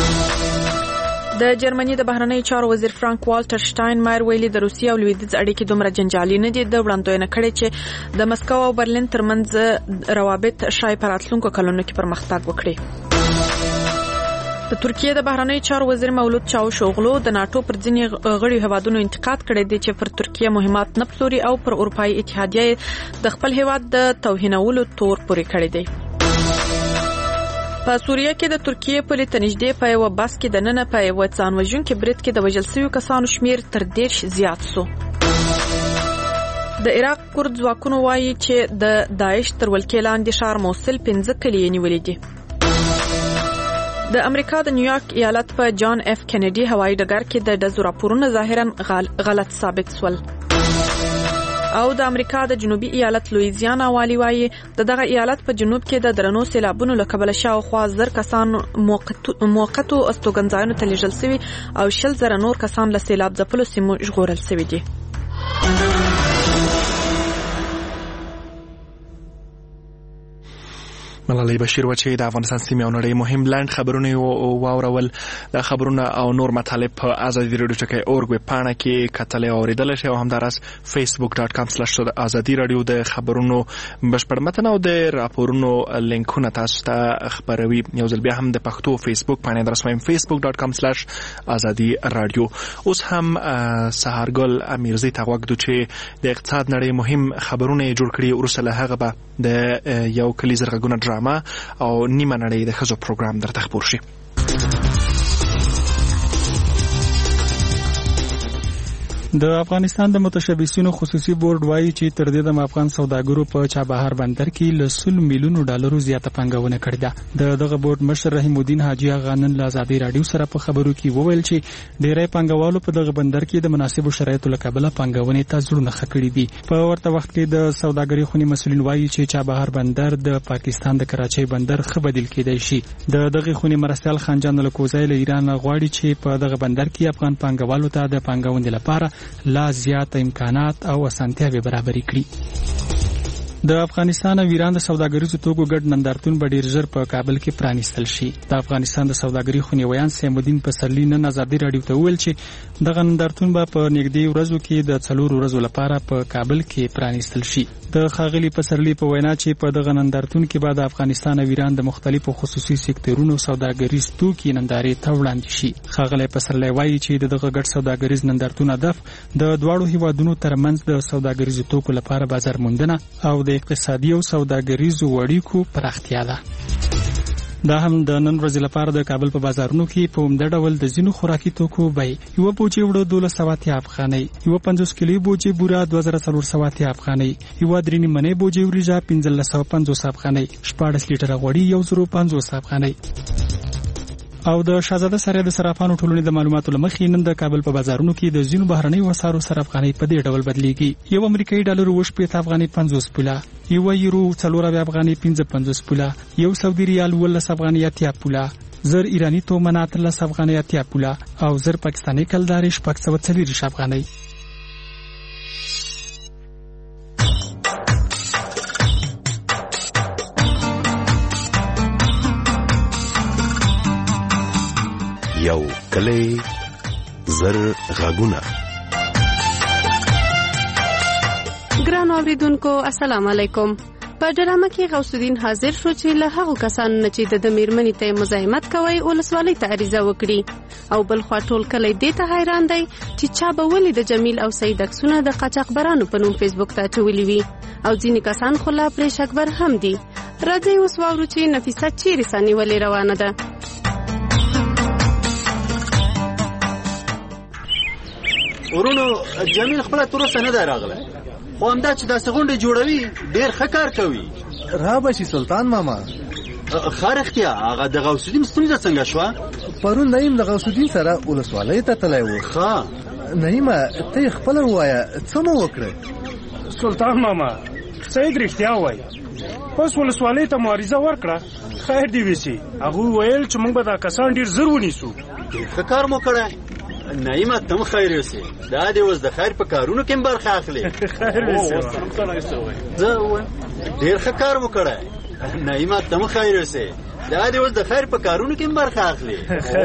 د جرمني د بهرنی چارو وزیر فرانک والټر شټاینمایر ویلي د روسیې او لویدیځ اړیکې دومره جنجالي نه دي. د وړاندوینه کړې چې د مسکو او برلین ترمنځ روابط شای په راتلونکو کلونو کې پرمختګ وکړي. د ترکیه د بهرنی چارو وزیر مولود چاوش اوغلو د ناتو پر ځینې غړي هیوادونو انتقاد کړی دی چې پر ترکیه مهمات نه پلوري او پر اروپאי اتحادیه د خپل هیواد د توهینولو تور پورې کړی دی. په سوریه کې د ترکیه په لټنجدې په یو بس کې د نن په یو ځان وژونکي برید کې د وژل شویو کسانو شمیر تر 10 زیات شو. د عراق کورد ځواکونو وايي چې د داعش تر ولکې لاندې ښار موصل 15 کلي نیولې دي. د امریکا د نیویارک ایالت په جان اف کینیډي هوایي ډګر کې د ډزو راپورونه ظاهرا غلط ثابت شول. او د امریکا د جنوبي ایالت لویزیانا والی وايي دغه ایالت په جنوب کې د درنو سیلابونو له کبله شاوخوا 1000 کسان موقتو استوګنځایونو ته لیږل شوي او 100,000 نور کسان له سیلاب ځپلو سیمو ژغورل شوي دي. ملالۍ بشیر و چې د افغانستان سیمې او نړۍ مهم لنډ خبرونه واورول. د خبرونه او نور مطالب په ازادي رادیو چکه اورګ ویب پاڼه کې کتل او اوریدل شي او همدارس facebook.com/ازادي رادیو د خبرونو بشپړ متن او د راپورونو لینکونه تاسو ته خبروي. یو ځل بیا هم د پښتو فیسبوک پاڼه درس وایم facebook.com/ازادي رادیو. اوس هم سهارګل امیرزی تاغوک دو چې د اقتصاد نړۍ مهم خبرونه جوړ کړي. ورسره هغه به د یو کلی زرغونه ډراما او نیمه نړۍ د ښځو پروګرام درته خپور شي. د افغانستان د متشبثینو خصوصي بورډ وایي چې تر دې د افغان سوداګرو په چابهار بندر کې له 100 میلیونو ډالرو زیاته پانګونه کړې ده. دغه بورډ مشر رحیم الدین حاجی اغا نن له ازادي رادیو سره په خبرو کې وویل چې ډېری پانګوالو په دغه بندر کې د مناسبو شرایطو له کبله پانګونې ته زړونه ښه کړي دي. په ورته وخت کې د سوداګرۍ خونې مسؤلین وایي چې چابهار بندر د پاکستان د کراچۍ بندر ښه بدیل کېدای شي. دغه خونې مرستیال خانجان لکوزای له ایران غواړي چې په دغه بندر کې افغان پانګوالو ته د پانګونې لپاره لا زیات امکانات او اسانتیاوې برابر کړي. د افغانستان او ایران د سوداګریزو توکو ګډ نندارتون به ډیر ژر په کابل کې پرانیستل شي. د افغانستان د سوداګرۍ خونې ویان سیم الدین پسرلی نن ازادي رادیو ته ویل چې دغه نندارتون به په نږدې ورځو کې د 4 ورځو لپاره په کابل کې پرانیستل شي. د خاغلی پسرلی په وینا چې په دغه نندارتون کې به د افغانستان او ایران د مختلفو خصوصي سکتورونو سوداګریز توکي نندارې ته وړاندې شي. خاغلی پسرلی وایي چې دغه ګډ سوداګریز نندارتون هدف د دواړو هیوادونو ترمنځ د سوداګریزو توکو لپاره بازار موندنه او د اقتصادي او سوداګریزو اړیکو پراختیا ده. دا هم د نن ورځې لپاره د کابل په بازارونو کې په عمده ډول د ځینو خوراکي توکو بیې. یوه بوجۍ اوړه 1280 افغانۍ، یوه 50 کیلو بوجۍ بوره 2480 افغانۍ، یوه 3 نیمه بوجۍ وریجه 1550 افغانۍ، 14 لیټره غوړي 1050 افغانۍ. او د شاهزاده سره د صرافانو ټولنې د معلوماتو لمخې نن د کابل په بازارونو کې د ځینو بهرنیو اسعارو سره افغانۍ په دې ډول بدلیږي. یو امریکایي ډالر 80 افغانۍ 50 پوله، یو یورو 40 افغانۍ 55 پوله، یو سعودي ریال 12 افغانۍ 80 پوله، زر ایرانی تومن 13 افغانۍ 80 پوله او زر پاکستاني کلدار 640 افغانۍ. یو کلی زر غاګونه. ګران اوریدونکو السلام علیکم. په ډرامه کې غوث الدین حاضر شو چې له هغو کسانو نه چې د میرمنې ته مزاحمت کوي ولسوالۍ ته عریضه وکړي، او بل خوا ټول کلی دې ته حیران دی چې چا به ولې د جمیل او سعید عکسونه د قاچاقبرانو په نوم فیسبوک ته اچولي وي، او ځینې کسان خو لا پرې شکبر هم دي. راځئ اوس واورو چې نفیسه چیرې سانیولې روانه ده. ورونو جمیل خپل تر اوسه نه دی راغلی، خو همدا چې داسې غونډې جوړوي ډېر ښه کار کوي. را به شي سلطان ماما. ښه رښتیا هغه د غوث الدین ستونزه څنګه شوه؟ پرون نعیم د غوث الدین سره ولسوالۍ ته تللی و. ښه نعیمه ته یې خپله ووایه څه مو وکړه؟ سلطان ماما سعید رښتیا وایي، اوس ولسوالۍ ته معارضه ورکړه، خیر دې وسي. هغه ویل چې موږ به دا کسان ډېر زر ونیسو. ښه کار مو کړی. نعیمه ته هم خیر یوسې، دا دې اوس د خیر په کارونو کې هم برخه اخلي. زه ووایم ډېر ښه کار مو کړی. نعیمه ته هم خیر یوسې، دا دې اوس د خیر په کارونو کې هم برخه اخلي.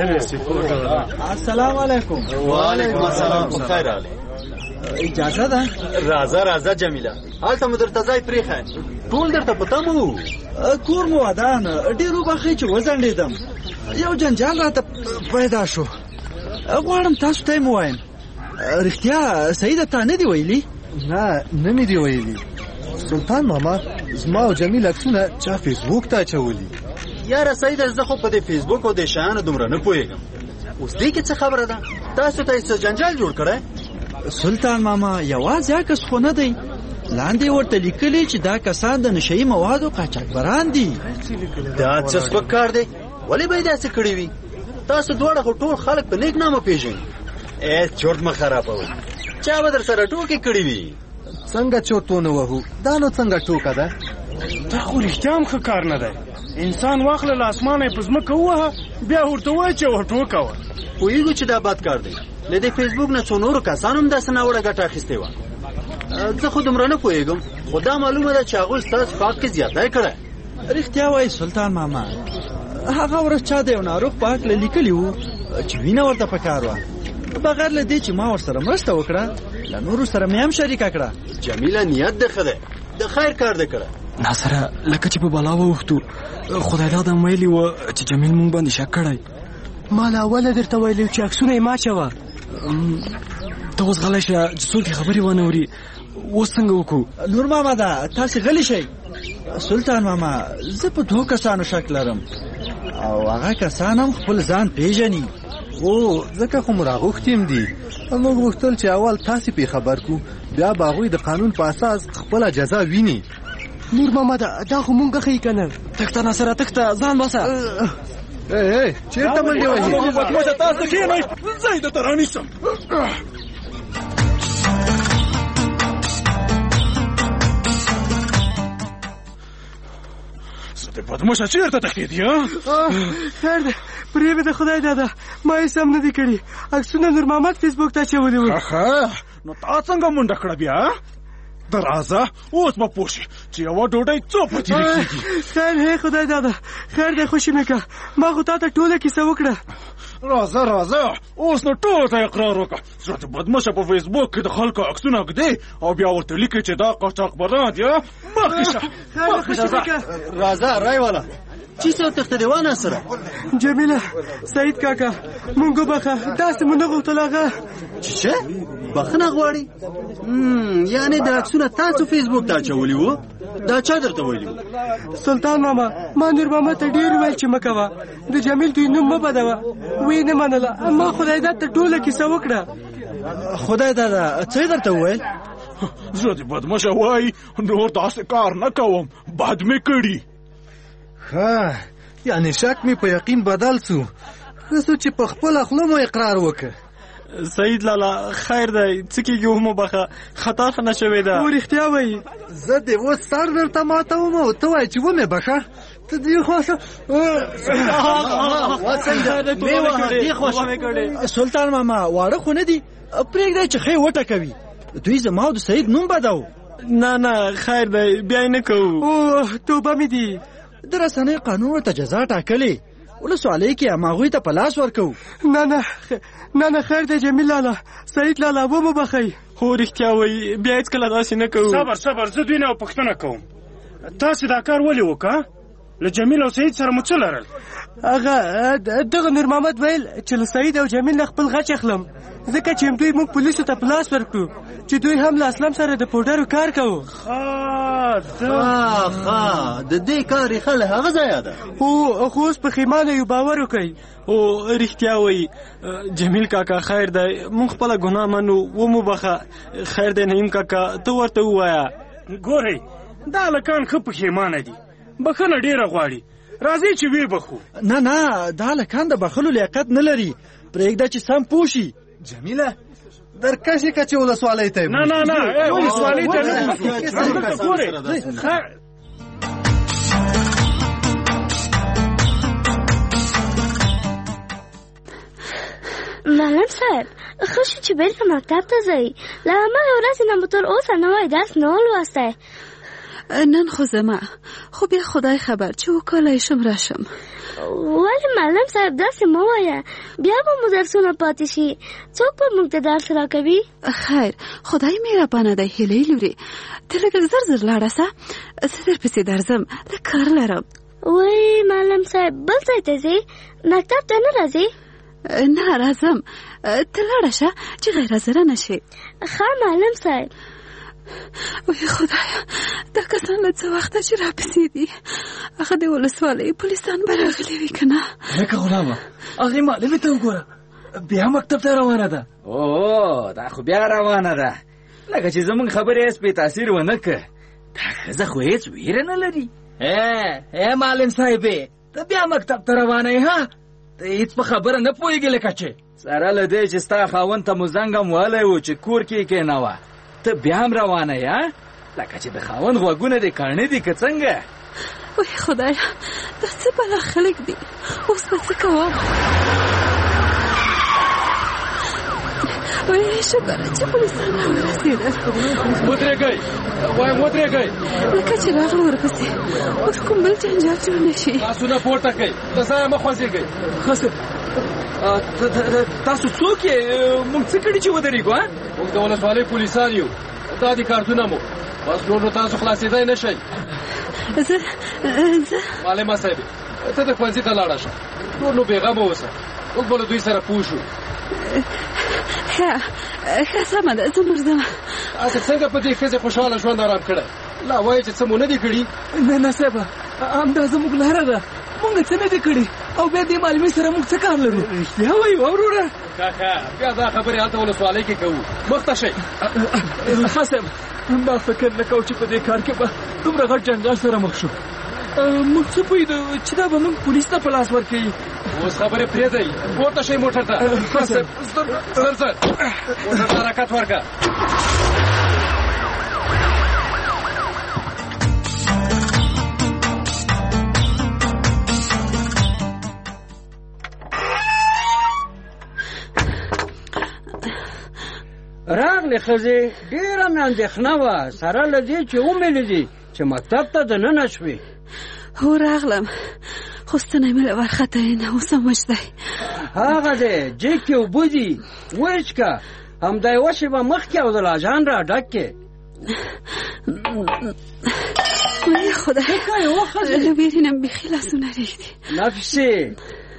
السلام علیکم. وعلیکم السلام. خیر راغلی. اجازه ده؟ راځه جمیله، هلته مو درته ځای پرېښی، ټول درته په تمه وو. کور مو ودان، ډېر وبخئ چې وځنډېدم، یو جنجال راته پیدا شو. غواړم تاسو ته یې ووایم، رښتیا سعیده تا نه دي ویلي؟ نه مې دي ویلي سلطان ماما. زما او جمیل عکسونه چا فیسبوک ته اچولي. یاره سعیده زه خو په دې فیسبوک او دې شیانو دومره نه پوهېږم. اوس دې کې څه خبره ده؟ تاسو ته یې څه جنجال جوړ کړی؟ سلطان ماما یوازې عکس خو نه دی، لاندې ورته لیکلي چې دا کسان د نشهیي موادو قاچاقبران دي. دا څه سپک کار دی؟ ولې به یې داسې کړي وي؟ تاسو دواړه خو ټول خلک په نیک نامه پیژنئ. چورت مه خرابوئ، چا به در سره ټوکې کړي وي. څنګه چورت ونه وهو؟ دا نو څنګه ټوکه ده؟ دا خو رښتیا هم ښه کار نه دی. انسان واخله له اسمانه یې په ځمکه ووهه، بیا ورته ووایه چې ورټوکه وه. پوهېږو چې دا بد کار دی. له دې فیسبوک نه څو نورو کسانو هم داسې ناوړه ګټه اخیستې وه. زه خو دومره نه پوهېږم، خو دا معلومه ده چې هغوی ستاسو په حق کې زیاتی کړی. رښتیا وایي سلطان ماما، هغه ورځ چا د یو ناروغ په هکله لیکلي وو چې وینه ورته پکار وه. بغیر له دې چې ما ورسره مرسته وکړه، له نورو سره مې هم شریکه کړه. جمیله نیت دې ښه دی، د خیر کار دې کړی. ناصره لکه چې په بلا واوښتو، خدای دا دم ویلي وه چې جمیل مونږ باندې شک کړی. ما له اوله درته ویلي چې عکسونه یې ما اچوه. ته اوس غلی شه چې څوک یې خبرې ونه اوري. اوس څنګه وکړو؟ نور ماما ده تاسې غلی شئ. سلطان ماما زه په 2 کسانو شک لرم، او هغه کسان هم خپل ځان پیژني. او ځکه خو مو راغوښتیم دي، موږ غوښتل چې اول تاسې پې خبر کړو، بیا به هغوی د قانون په اساس خپله جزا ویني. نور ماما دا خو مونږ ښیي که نه؟ تښته ناصره تښته، ځان باسه. چېرته منډې وهي؟ بدمعشه تاسو کښېنئ، زه یې درته رانیسم. بدمعشه چېرته تښتېدې؟ خیر دی، پرېږده د خدای داده، ما یې سم نه دي کړي. عکسونه نور محمد فیسبوک ته اچولي وو. نو تا څنګه منډه کړه بیا؟ د راځه اوس به پوه شي چې یوه ډوډۍ څو پتیلې کېږي. خیر هی خدای داده، خیر دی، خوشي مې کړه. ما خو تا ته ټوله کیسه وکړه. راځه اوس نو ټول ته اقرار وکړه. زه د بدمعشه په فیسبوک کې د خلکو عکسونه ږدې او بیا ورته لیکې چې دا قاچاقبران دي. مخکې شه. خوشي مې کړه. راځه رای والا چیسه تختې وانه سره. جمیله سعید کاکا مونږ وبخه، داسې مو نه غوښتل هغه. چې بخښنه غواړي؟ یعنې د عکسونه تاسو فیسبوک ته اچولي وو؟ دا چا درته ویلي؟ سلطان ماما ما نور ماما ته ډېر ویل چې مه کوه د جمیل دوی نوم مه بدوه وی نه منله ما خدای داد ته ټوله کیسه وکړه. خدای دادا څه درته وویل؟ زه د بدمشه وای نور داسې کار نه کوم بد مې کړي. ښه یعنې شک مې په یقین بدل سو ښه سو چې په خپله خوله مو اقرار وکړه. سعید لالا خیر دی څه کېږي وموبخه خطا خو نه شوې ده. او رښتیا وایي زه د اوس سر درته ماتوم او ته وایې چې ومې بخښه ته دې خواشه سلطان ماما واړه خو نه دي پرېږدی چې خی وټکوي دوی زما او د سعید نوم بدو. نه خیر دی بیا یې نه کوو. اوه توبه مې دي. د رسنۍ قانون ورته جزا ټاکلې ولسوالۍ کې هم هغوی ته په لاس ورکوو. نه خیر دی جمیل لالا سعید لالا ومو بخئ. هو رښتیا وایي بیا هېڅکله داسې نه کوو. صبر زه دوی نه پوښتنه کوم تاسې دا کار ولې وکړه؟ له جمیل او سعید سره مو څه لرل؟ هغه دغه نور محمد ویل چې له سعید او جمیل نه خپل غچ اخلم ځکه چې دوی موږ پولیسو ته په لاس ورکړو چې دوی هم له اسلام سره د پوډرو کار کوو. د دې کار ریښه له هغه ځایه ده. خو اوس پښیمانه یو باور وکړئ. او رښتیا وایي جمیل کاکا خیر دی موږ خپله ګناه منو وموبخه. خیر دی نعیم کاکا ته ورته ووایه. ګورئ دا هلکان ښه پښیمانه دي بخښنه ډېره غواړي راځئ چې ویې بخو. نه دا هلکان د بخښلو لیاقت نه لري پرېږده چې سم پوه شي. جمیله درکشې که چې ولسوالۍ ته نه ولسوالۍ ته معلم صاحب ښه شو چې بېرته مکتب ته ځئ له همغې ورځې نه مو تر اوسه نوی درس نه ولوستی. نن خو زما خو بیا خدای خبر چې وکولی شم راشم. ولې معلم صاحب داسې مه وایه بیا به مو درسونه پاتې شي څوک به موږ ته درس راکوي؟ خیر خدای مهربانه دی هیلۍ لورې ته لږ زر لاړه سه زه درپسې درځم لږ کار لرم. وای معلم صاحب بل ځای ته ځې مکتب ته نه راځې؟ نه راځم ته لاړه شه چې غیر حاضره نه شې. ښه معلم صاحب. وای خدایا دا کسان له څه وخته چې راپسې دي هغه د ولسوالۍ پولیسان به راغلي وي که نه؟ لکه غلامه هغې معلمې ته وګوره بیا مکتب ته روانه ده. او دا خو بیا روانه ده لکه چې زمونږ خبرې هېڅ بې تاثیر ونه که دا ښځه خو هېڅ ویره نه لري. معلم صاحبې ته بیا مکتب ته روانه یې ها ته هېڅ په خبره نه پوهېږې لکه چې سره له دې چې ستا خاوند ته مو زنګ هم وهلی و چې کور کې یې کېنوه ته بیا هم روانه یې لکه چې د خاوند غوږونه دې کاڼه دي که څنګه؟ وای خدایا دا څه بلا خلک دي اوس به څه کوم؟ وای شکر چې پولیسان راورسېدل. ودرېږئ وایم ودرېږئ لکه چې راغلو ورپسې اوس کوم بل جنجال جوړ نه شي. لاسونه پورته کړئ له ځایه مه خوځېږئ. تاسو څوک یې موږ څه کړي چې ودرېږو؟ موږ د ولسوالۍ پولیسان یو دا دي کارتونه مو بس نور نو تاسو خلاصېدی نه شئ. زه معلمه صاحبې ته د ښوونځي ته لاړه شه نور نو بېغمه اوسه موږ به له دوی سره پوه شو. ښه سمه ده زه مرځم. تاسې څنګه په دې ښځې خوشحاله ژوند آرام کړی لا وایي چې څه مو نه دي کړي؟ نه صاحبه همدا زموږ لاره ده موږ څه نه دي کړي او بیا دې معلمې سره موږ څه کار لرو؟ رښتیا وایي وروره بیا دا خبرې هلته ولسوالۍ کې کوو مخته شئ. ښه صاحب ما فکر نه کوو چې په دې کار کې به دومره غټ جنجال سره مخ شو. موږ څه پوهېدو چې دا به موږ پولیس ته په لاس ورکوي. اوس خبرې پرېږدئ پورته شئ موټر ته. زر موټر ته حرکت ورکړه. راغلې ښځې ډېره مې اندېښنه وه سره له دې چې ومې لیدې چې مکتب ته دننه شوې. هو راغلم خو ستنی مې له وارخطایي نه اوس هم وچ دی. هغه دی جیک کې اوبه دي وچ که همدا یوه شېبه مخکې او د لاجان را ډک کې. وای خدای له ویرې نه بیخي لاسونه رېږدي. نفسې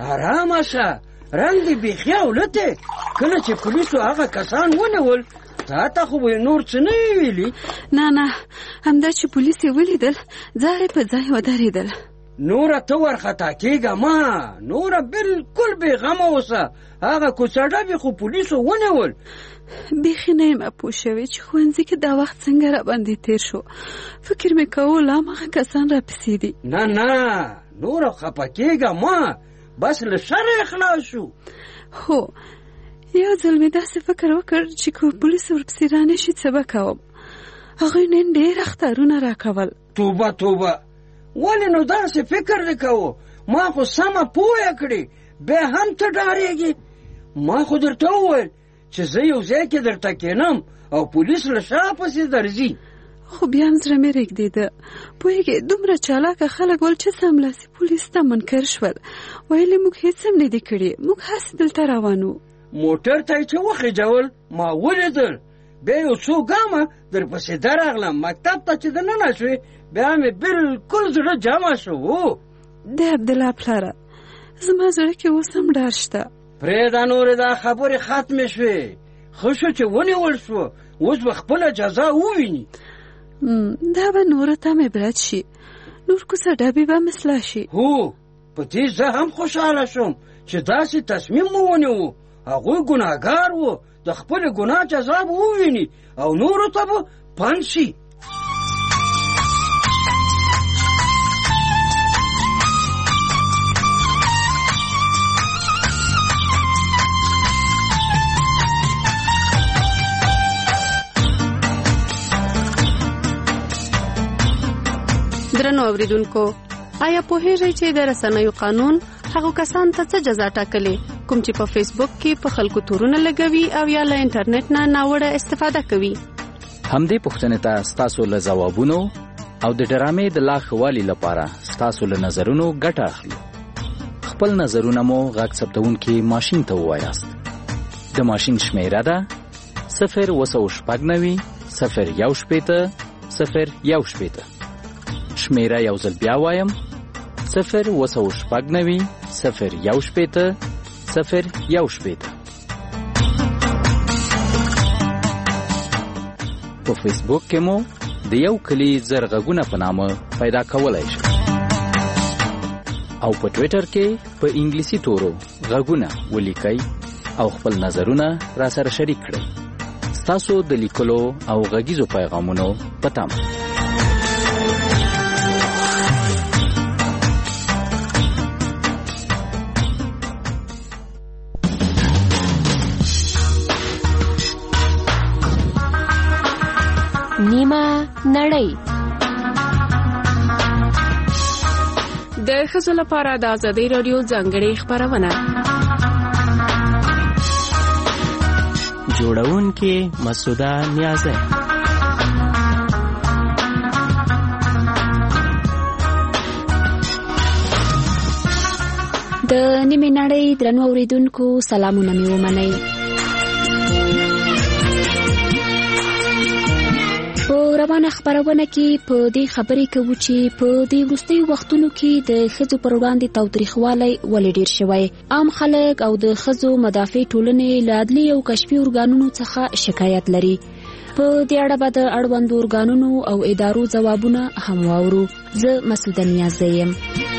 آرامه شه رنګ دې بیخي اولته کله چې پولیسو هغه کسان ونیول تا خو به نور څه نه ویلي؟ نه همدا چې پولیس یې ولیدل ځای په ځای ودرېدل. نوره ته ورخطا کېږه ما، نوره بالکل بېغمه اوسه. هغه کوڅه ډبې خو پولیسو ونیول. بیخي نه یم پوه شوې چې ښوونځي کې دا وخت څنګه راباندې تېر شو. فکر مې کول هماغه کسان راپسې دي. نه نوره خفه کېږه ما، بس له شره خلاص شو. هو یو ځل مې داسې فکر وکړ چې که پولیس ورپسې رانشي څه به کوم. هغوی نن ډېر اختارونه راکول. توبه ولې نو داسې فکر دې کوو؟ ما خو سمه پوهه کړې، بیا هم ته ډارېږې. ما خو درته وویل چې زه یو ځای کې درته کېنم او پولیس له شا پسې درځي. خو بیا هم زړه مې رېږدېده. پوهېږې دومره چالاکه خلک ول چې سملاسي پولیس ته منکر شول. ویل موږ هېڅ هم نه دي کړي، موږ هسې دلته روان وو. موټر ته یې چې وخېجول ما ولیدل، بیا یو څو ګامه درپسې درغلم. مکتب ته چې دننه شوې بیا مې بالکل زړه جمع شو. د عبدالله پلاره زما زړه کې اوس هم ډار شته. پرېږده نورې دا خبرې ختمې شوې. ښه شو چې ونیول شو، اوس به خپله جزا وویني. دا به نوره ته مې عبرت شي، نور کوڅه ډبې به مصلاح شي. هو په دې زه هم خوشحاله شوم چې داسې تصمیم مو ونیو. هغوی ګناهګار وو، د خپلې ګناه جزا به وویني او نورو ته به پند شي. درنو اوریدونکو، آیا پوهیږئ چې د رسنیو قانون هغو کسان ته څه جزا ټاکلې کوم چې په فیسبوک کې په خلکو تورونه لګوي او یا له انټرنیټ نه ناوړه استفاده کوي؟ همدې پوښتنې ته ستاسو له ځوابونو او د ډرامې د لا ښه والي لپاره ستاسو له نظرونو ګټه اخلو. خپل نظرونه مو غږ ثبتونکي ماشین ته ووایاست. د ماشین شمیره ده 090 018 شمیره یو ځل بیا وایم 090 018 په فیسبوک کې مو د یو کلی زرغونه په نامه پیدا کولای شئ او په ټوئیټر کې په انګلیسي تورو غږونه ولیکئ او خپل نظرونه را سره شریک کړئ. ستاسو د لیکلو او غږیزو پیغامونو په تمه. نیمه نړۍ د ښځو لپاره د ازادي راډیو ځانګړې خبرونه جوړونکې مسعوده نیازی. د نیمه نړۍ درنو اوریدونکو سلامونه مې ومنئ. په روانه خبرونه کې په دې خبرې کوو چې په دې وروستیو وختونو کې د ښځو پر وړاندې تاوتریخوالی ولې ډېر شوی. عام خلک او د ښځو مدافع ټولنې له عدلي او کشفي ارګانونو څخه شکایت لري. په دې اړه به د اړوندو ارګانونو او ادارو ځوابونه هم واورو. زه مسعوده نیازی یم.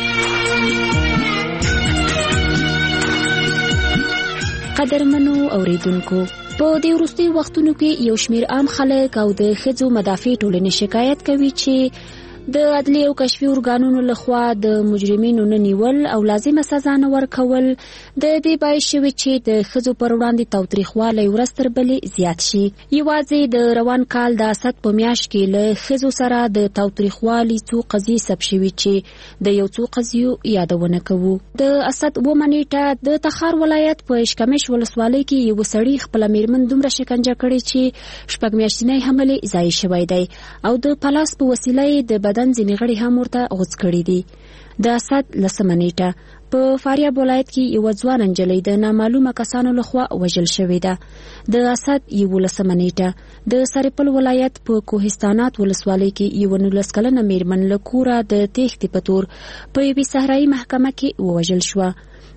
قدرمنو اوریدونکو، په دې وروستیو وختونو کې یو شمېر عام خلک او د ښځو مدافع ټولنې شکایت کوي چې د عدلي او کشفي ارګانونو لخوا د مجرمینو نه نیول او لازمه سزا نه ورکول د دې باعث شوي چې د ښځو پر وړاندې تاوتریخوالی ورځ تر بلې زیات شي. یوازې د روان کال د اسد په میاشت کې له ښځو سره د تاوتریخوالي څو قضیې ثبت شوي چې د یو څو قضیو یادونه کوو. د اسد 2 نیټه د تخار ولایت په اشکمش ولسوالۍ کې یو سړی خپل میرمن دومره شکنجه کړې چې 6 میاشتنی حملې ځای شوی دی او د پلاس په وسیله د بدن ځینې غړي هم ورته غوڅ کړي دي. د اسد 10 نیټه په فاریاب ولایت کې یو ځوان نجلۍ د نامعلومه کسانو لخوا وژل شوې ده. د اسد 11 نیټه د سرپل ولایت په کوهستانات ولسوالۍ کې یو 19 کلنه میرمن له کوره د تېښتې په تور په یوې صحرایي محکمه کې ووژل شوه.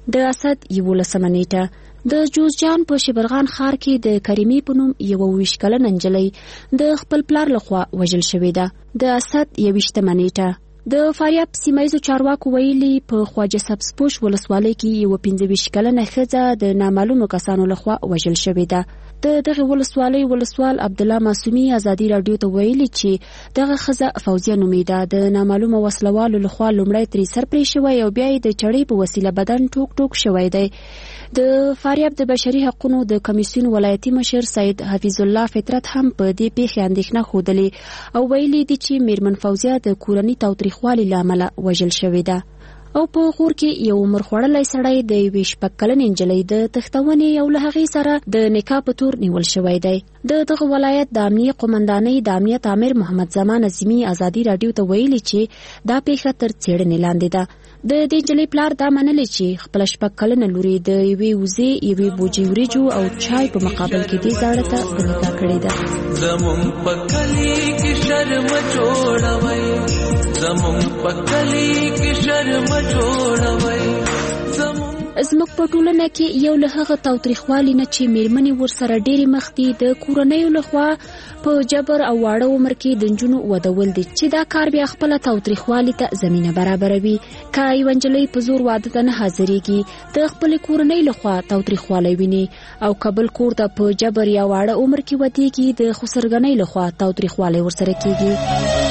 د اسد 11 نیټه د جوزجان په شبرغان ښار کې د کریمي په نوم 21 کلنه نجلۍ د خپل پلار لخوا وژل شوې ده. د اسد 21 نیټه د فاریاب سیمایزو چارواکو ویلي په خواجه سبزپوش ولسوالۍ کې 25 کلنه ښځه د نامعلومو کسانو لخوا وژل شوې ده. د دغه ولسوالۍ ولسوال عبدالله معصومي ازادي رادیو ته ویلي چې دغه ښځه فوزیه نومیده د نامعلومه وسلوالو لخوا لومړی ترې سر پرې شوی او بیا یې د چړې په وسیله بدن ټوک ټوک شوی دی. د فاریاب د بشري حقوقو د کمیسیون ولایتي مشر سید حفیظ الله فطرت هم په دې پیښې اندېښنه ښودلې او ویلي دي چې میرمن فوزیه د کورني تاوتریخوالي له امله وژل شوې ده. او په غور کې یو عمر خوړلی سړی د 26 کلنې نجلۍ د تښتونې او له هغې سره د نکاح په تور نیول شوی دی. د دغه ولایت د امنیه قومندانۍ د امنیت امیر محمد زمان عظیمي ازادي رادیو ته ویلي چې دا پیښه تر څېړنې لاندې ده. د دې نجلۍ پلار دا منلی چې خپل 6 کلنه لوري د یوې وزې یوې بوجۍ وریجو او چای په مقابل کې دې زاړه ته د نکاح کړې ده. زمونږ په کلي کې شرم جوړوئ، زمونږ په کلي کې شرم جوړوئ. زموږ په ټولنه کې یو له هغه تاوتریخوالي نه چې میرمنې ورسره ډېرې مخ دي د کورنیو لخوا په جبر او واړه عمر کې د نجونو ودول دي چې دا کار بیا خپله تاوتریخوالي ته زمینه برابروي. که یوه نجلۍ په زور واده ته نه حاضرېږي د خپلې کورنۍ لخوا تاوتریخوالی ویني او که بل کور ته په جبر یا واړه عمر کې ودېږي د خسرګنۍ لخوا تاوتریخوالی ورسره کېږي.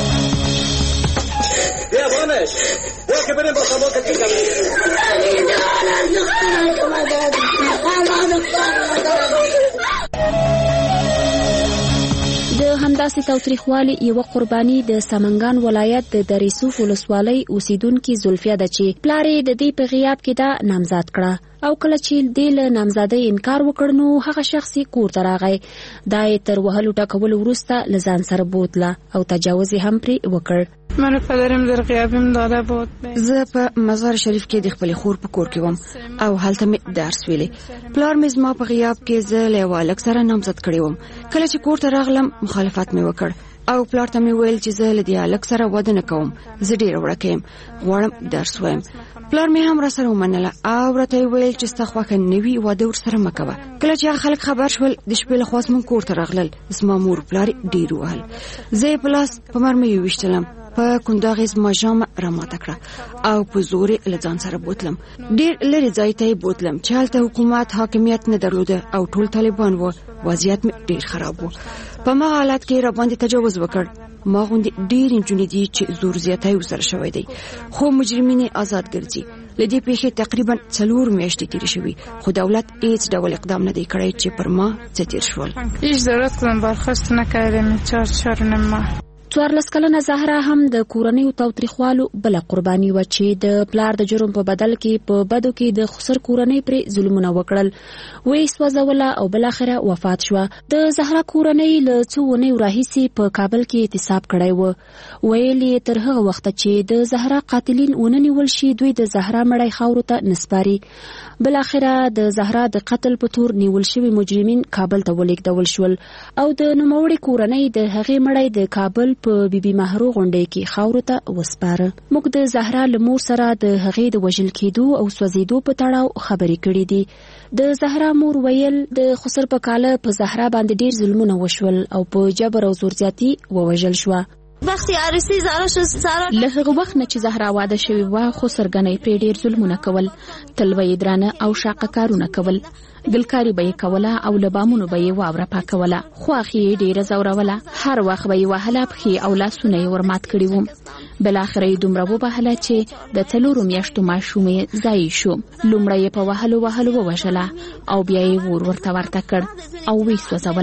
د همداسې تاوتریخوالي یوه قرباني د سمنګان ولایت د دریسوف ولسوالۍ اوسیدونکي زلفیه ده چې پلار یې د دې په غیاب کې دا نامزاد کړه او کله چې دې له نامزادۍ انکار وکړ نو هغه شخص یې کور ته راغی. دا یې تر وهلو ټکولو وروسته له ځان سره بوتله او تجاوز یې هم پرې وکړ. من پدرم در غیابم داده بود. زه په مزار شریف کې د خپل خور په کور کې وم او هلته مې درس ویلې. پلار مې زما په غیاب کې زه له یوه هلک سره نامزد کړی وم. کله چې کور ته راغلم مخالفت مې وکړ او پلار ته مې ویل چې زه له دې هلک سره واده نه کوم، زه ډېره وړکه یم، غواړم درس وایم. پلار مې هم راسره ومنله او راته یې ویل چې ستا خوښه نه وي واده ورسره مه کوه. کله چې هغه خلک خبر شول د شپې لخوا زموږ کور ته راغلل. زما مور پلار یې ډېر ووهل. زه یې په لاس په مرمۍ وویشتلم، په کنداغې زما ژامه راماته کړه او په زور یې له ځان سره بوتلم. ډېر لرې ځای ته یې بوتلم چې هلته حکومت حاکمیت نه درلوده او ټول طالبان وو. وضعیت مې ډېر خراب و. په مغه حالت کې راباندې تجاوز وکړ. ما غوندې ډېرې نجونې دي چې زور زیاتی ورسره شوی دی خو مجرمین یې آزاد ګرځي. له دې پیښې تقریبا 4 میاشتې تېرې شوي خو دولت هیڅ ډول اقدام نه دی کړی چې پر ما څه تېر شول. هیڅ ضرورت کدام برخواست نکردم. 4 ماه 14 کلنه زهرا هم د کورنیو تاوتریخوالو بله قرباني وه چې د پلار د جرم په بدل کې په بدو کې د خسر کورنۍ پرې ظلمونه وکړل. ویې سوځوله او بالاخره وفات شوه. د زهرا کورنۍ له څو اونیو راهیسې په کابل کې اعتصاب کړی و. ویل یې تر هغه وخته چې د زهرا قاتلین ونه نیول شي دوی د زهرا مړی خاورو ته نه سپاري. بالاخره د زهرا د قتل په تور نیول شوي مجرمین کابل ته ولېږدول شول او د نوموړې کورنۍ د هغې مړی د کابل په بیبي مهرو غونډۍ کې خاورو ته وسپاره. موږ د زهرا له مور سره د هغې د وژل کېدو او سوځېدو په تړاو خبرې کړې دي. د زهرا مور ویل د خسر په کاله په زهرا باندې ډېر ظلمونه وشول او په جبر او زور زیاتي ووژل شوه. وقتی عروسی زهرا شد زهرا له هغه وخت نه چې زهرا واده شوې وه خسرګنۍ پرې ډېر ظلمونه کول، تلوه یې درانه او شاقه کارونه کول، ګلکاري به یې کوله او له بامونو به یې واوره پاکوله، خواښې یې ډېره ځوروله، هر وخت به یې وهله، پښې او لاسونه یې ورمات کړي وو. بالاخره یې دومره وبهله چې د 4 میاشتو ماشوم یې ضایع شو. لومړی یې په وهلو ووژله او بیا یې ورته ورته کړ او ویې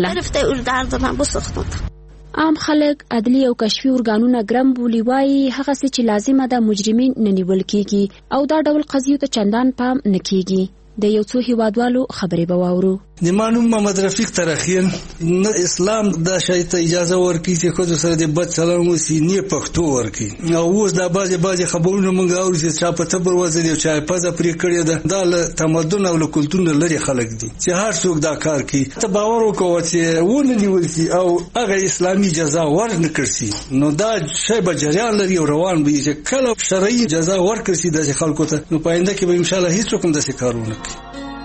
سوځوله. عام خلک عدلي او کشفي ارګانونه ګرم بولي وایي هغسې چې لازمه ده مجرمین نه نیول کېږي او دا ډول قضیو ته چندان پام نه کېږي. د یو څو هیوادوالو خبرې به واورو. د معلوم محمد رفیق ترخین نه اسلام دا شای ته اجازه ورکړي چې خود سره د بد چلند وسی نه پښتو ورکړي. او اوس دا بعضی خبرونه مونږ اورو چې چا په تبر وځي او چا پزه پرې کړی ده. دا له تمدن او له کلتور لري خلک دي چې هر څوک دا کار کوي. ته باور وکړه چې ونه نیول شي او هغه اسلامي جزا ورنکړ شي نو دا شی به جریان لري او روان به چې کله شرعي جزا ورکړي شي د خلکو ته نو پاینده کې به ان شاء الله هیڅ کوم داسې کارونه کوي.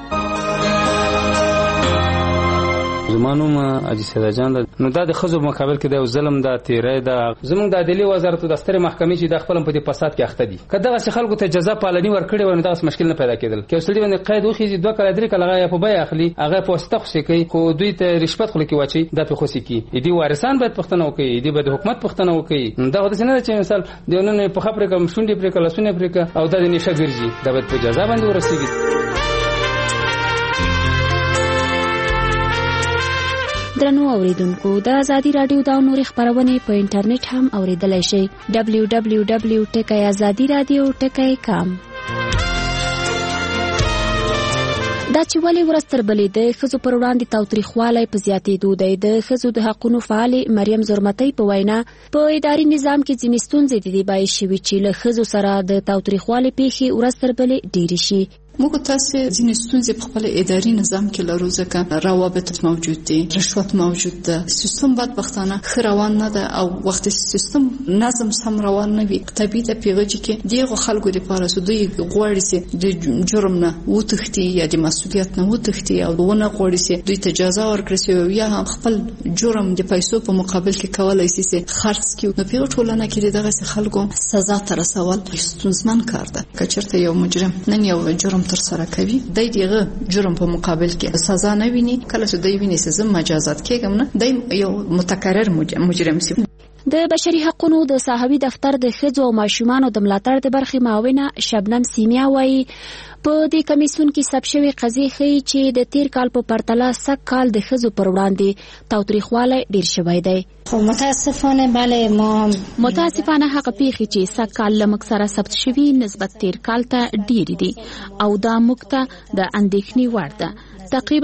زمانوم اجي سیدا جان نو دا د خزو مقابل کې د ظلم د تیرې د زمونږ د عدالت وزارت د ستر محکمې چې د خپل په دې فساد کې اخته دي کله چې خلکو ته جزا پالنی ورکړي ونه دا مشکل نه پیدا کېدل کې وسړي باندې قید وخی 2 کال 3 کال هغه په بیا اخلي هغه په واسطه خو کوي خو دوی ته رشوت خلک واچي دا په خوسي کی دي وارثان باید پښتنه وکي دي باید حکومت پښتنه وکي دا د سینې چې مثال دیونه په خبره کوم شونډي پر کله سونه پر او د نشه ګرځي دا باید په جزا باندې ورسیږي. درنو اوریدونکو د آزادی رادیو دا نوري خبرونه په انټرنیټ هم اوریدلای شئ www.azadiradio.com. دا چې ولې ورستر بلې د ښځو پر وړاندې تاوتریخوالی په زیاتېدو دی. د ښځو د حقونو فعالې مریم زرمتۍ په وینا په اداري نظام کې ځینې ستونزې د دې باعث شوي چې له ښځو سره د تاوتریخوالي پیښې ورستر بلې ډېرې شي. موږ تاسو ځینې ستونزې په خپل اداري نظام کې لرو ځکه روابط موجود دي، رشوت موجود ده، سیستم بدبختانه ښه روان نه ده او وخت سیستم نظم سم روان نه وي طبیعي د پیغجي کې دغه خلکو لپاره دوی غواړي چې د جرم نه وتښتي یا د مسؤلیت نه وتښتي او ونه غواړي چې دوی ته جزا ورکړي یا هم خپل جرم د پیسو په مقابل کې کولای شي چې خرڅ کړي. نو په ټولنه کې دغه خلکو سزا تر رسول ستونزمن کار ده. کچرته یو مجرم نن یو جرم تر سره کوي دغه جرم په مقابل کې سزا نه ویني کله چې دوی ویني چې مجازات کېږم نه د یو متکرر مجرم سي. د بشري حقوقو د صحابي دفتر د ښځو او ماشومانو د ملاتړ د برخې معاونه شبنم سیمیا وایي په دې کمیسیون کې ثبت شوی قضیې ښیي چې د تیر کال په پرتله سږ کال د ښځو پر وړاندې تاوتریخوالی ډیر شوی دی. متاسفانه هغه پیښې چې سږ کال له موږ سره ثبت شوي نسبت تیر کال ته ډیرې دي او دا موږ ته د اندېښنې وړ ده. تقریبا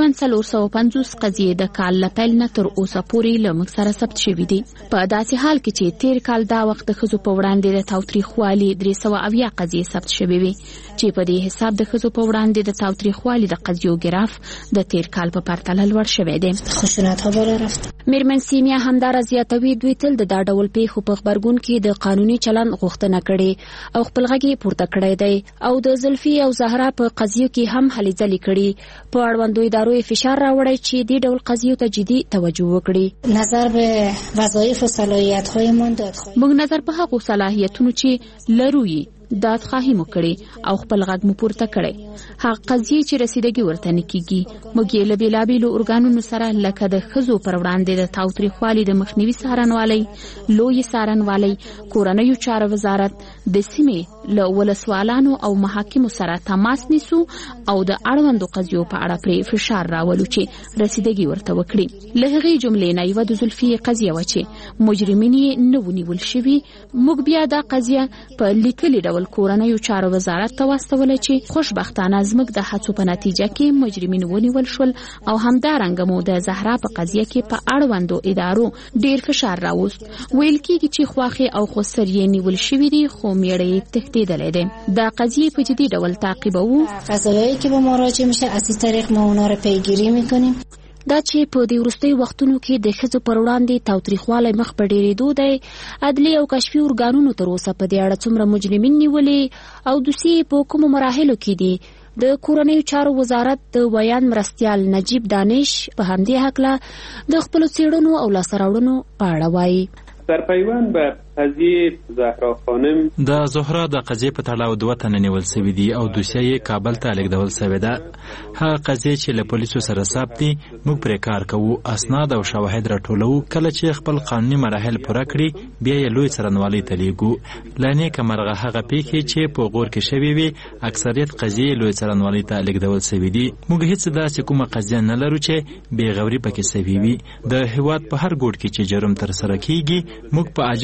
450 قضیې د کال له پیل نه تر اوسه پورې له موږ سره ثبت شوي دي. په داسې حال کې چې تیر کال دا وخت د ښځو په وړاندې د تاوتریخوالي 370 قضیې ثبت شوي وي چې په دې حساب د ښځو په وړاندې د تاوتریخوالي د قضیو ګراف د تیر کال په پرتله لوړ شوی دی. خشونت‌ها بالا رفته. میرمن سیمیا همدارا زیاتوي دوی تل د دا ډول پیښو په خبرګون کې د قانوني چلند غوښتنه کړې او خپل غږ پورته کړی دی او د زلفي او زهرا په قضیو کې هم هلې ځلې کړي. په اړوندو ادارو فشار راوړی چې دې ډول قضیو ته جدي توجه وکړي. نظر به وظایف او صلاحیت‌هایمان دادخواهی. موږ نظر په هغو صلاحیتونو چې لرو دادخواهی مو کړي او خپل غږ مو پورته کړي. هغه قضیې چې رسیدګي ورته نه کیږي موږ یې له بېلابېلو ارګانونو سره لکه د ښځو پر وړاندې د تاوتریخوالي د مخنیوي څارنوالۍ، لوی څارنوالۍ، کورنیو چارو وزارت د سیمې له ولسوالانو او محاکمو سره تماس نیسو او د اړوندو قضیو په اړه پرې فشار راولو چې رسیدګي ورته وکړي. له هغې جملې نه یوه د زلفي قضیه وه چې مجرمین یې نه ونیول شوي. موږ بیا دا قضیه په لیکلي ډول کورنیو چارو وزارت ته واستوله چې خوشبختانه زموږ د هڅو په نتیجه کې مجرمین ونیول شول او همدارنګه مو د زهرا په قضیه کې په اړوندو ادارو ډیر فشار راوست. ویل کېږي چې خواخې او خسر یې نیول شوي دي خو میړه یې تښتېدلی دی. دا قضیه په جدي ډول تعقیبوو. قضایایی که به ما راجع میشه از این طریق ما اونا رو پیگیری میکنیم. دا چې په دې وروستیو وختونو کې د ښځو پر وړاندې تاوتریخوالی مخ په ډېرېدو دی. عدلي او کشفي ارګانونو تر اوسه په دې اړه څومره مجرمین نیولي او دوسیې په کومو مراحلو کې دي. د کورنیو چارو وزارت د ویان مرستیال نجیب دانش په همدې هکله د خپلو څېړنو او لاسته راوړنو په اړه وایي. در پیوند به قضیه زهرا خانم د زهرا د قضیې په تړاو 2 تنه نیول شوي دي او دوسیه یې کابل ته لیږدول شوې ده. هغه قضیې چې له پولیسو سره ثبت دي موږ پرې کار کوو، اسناد او شواهد راټولوو. کله چې خپل قانوني مراحل پوره کړي بیا یې لوی څارنوالۍ ته لیږو. له نیکه مرغه هغه پیښې چې په غور کې شوې وي اکثریت قضیې لوی څارنوالۍ ته لیږدول شوي دي. موږ هیڅ داسې کومه قضیه نه لرو چې بېغوري پکې شوې وي. د هېواد په هر ګوټ کې چې جرم ترسره کیږي موږ په عاجل ډول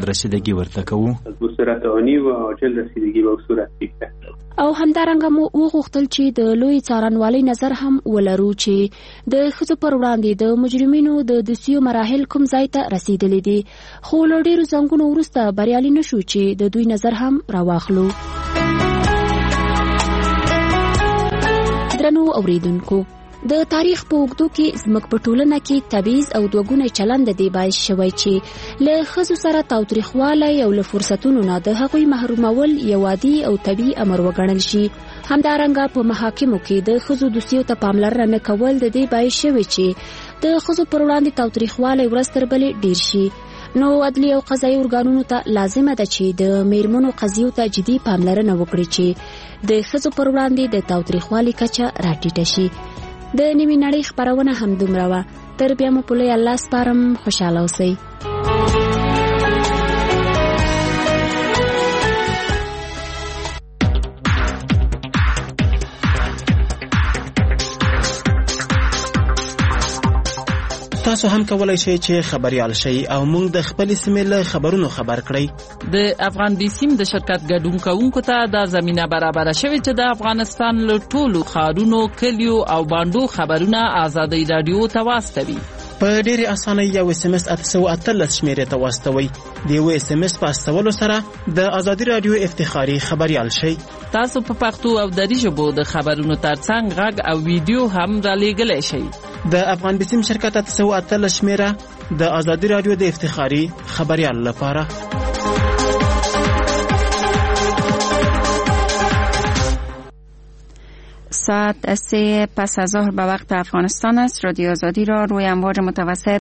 رسیدگی ورته کوو. به صورت آنی و عاجل رسیدگی به صورت فکر. او همدارنګه مو وغوښتل چې د لوی څارنوالۍ نظر هم ولرو چې د ښځو پر وړاندې د مجرمینو د دوسیو مراحل کوم ځای ته رسیدلې دي، خو له ډېرو زنګونو وروسته بریالي نشو چې د دوی نظر هم راواخلو. درنو اوریدونکو، د تاریخ په اوږدو کې زموږ په ټولنه کې تبعیض او دوګونی چلند د دې باعث شوی چې له ښځو سره تاوتریخوالی او له فرصتونو نه د هغوی محرومول یو عادي او طبیعي امر وګڼل شي. همدارنګه په محاکمو کې د ښځو دوسیو ته پاملرنه نه کول د دې باعث شوی چې د ښځو پر وړاندې تاوتریخوالی ورځ تر بلې ډیر شي. نو عدلي او قضایي ارګانونو ته لازمه ده چې د میرمنو قضیو ته جدي پاملرنه وکړي چې د ښځو پر وړاندې د تاوتریخوالي کچه راټیټه شي. د نیمې نړۍ خبرونه هم دومره وه. تر بیا مو په لوی الله سپارم. خوشحاله اوسئ. تاسو هم کولای شئ چې خبريال شئ او موږ د خپل سیمې له خبرونو خبر کړئ. د افغان بي سیم د شرکت ګډون کوونکو ته د زمينه برابر شوی چې د افغانستان له ټولو ښارونو، کلیو او باندو خبرونه آزادۍ رادیو ته واستوي. په ډېرې اسانۍ یو SMS 813 شمیرې ته واستوي. د یو SMS په استولو سره د ازادي رادیو افتخاري خبريال شئ. تاسو په پښتو او دری ژبو د خبرونو ترڅنګ غږ او ویډیو هم را لېږلی شئ. د افغان بسیم شرکت 813 شمیره د ازادي رادیو د افتخاري خبريال لپاره. ساعت 3 پس از ظهر به وقت افغانستان است. رادیو آزادی را روی امواج متوسط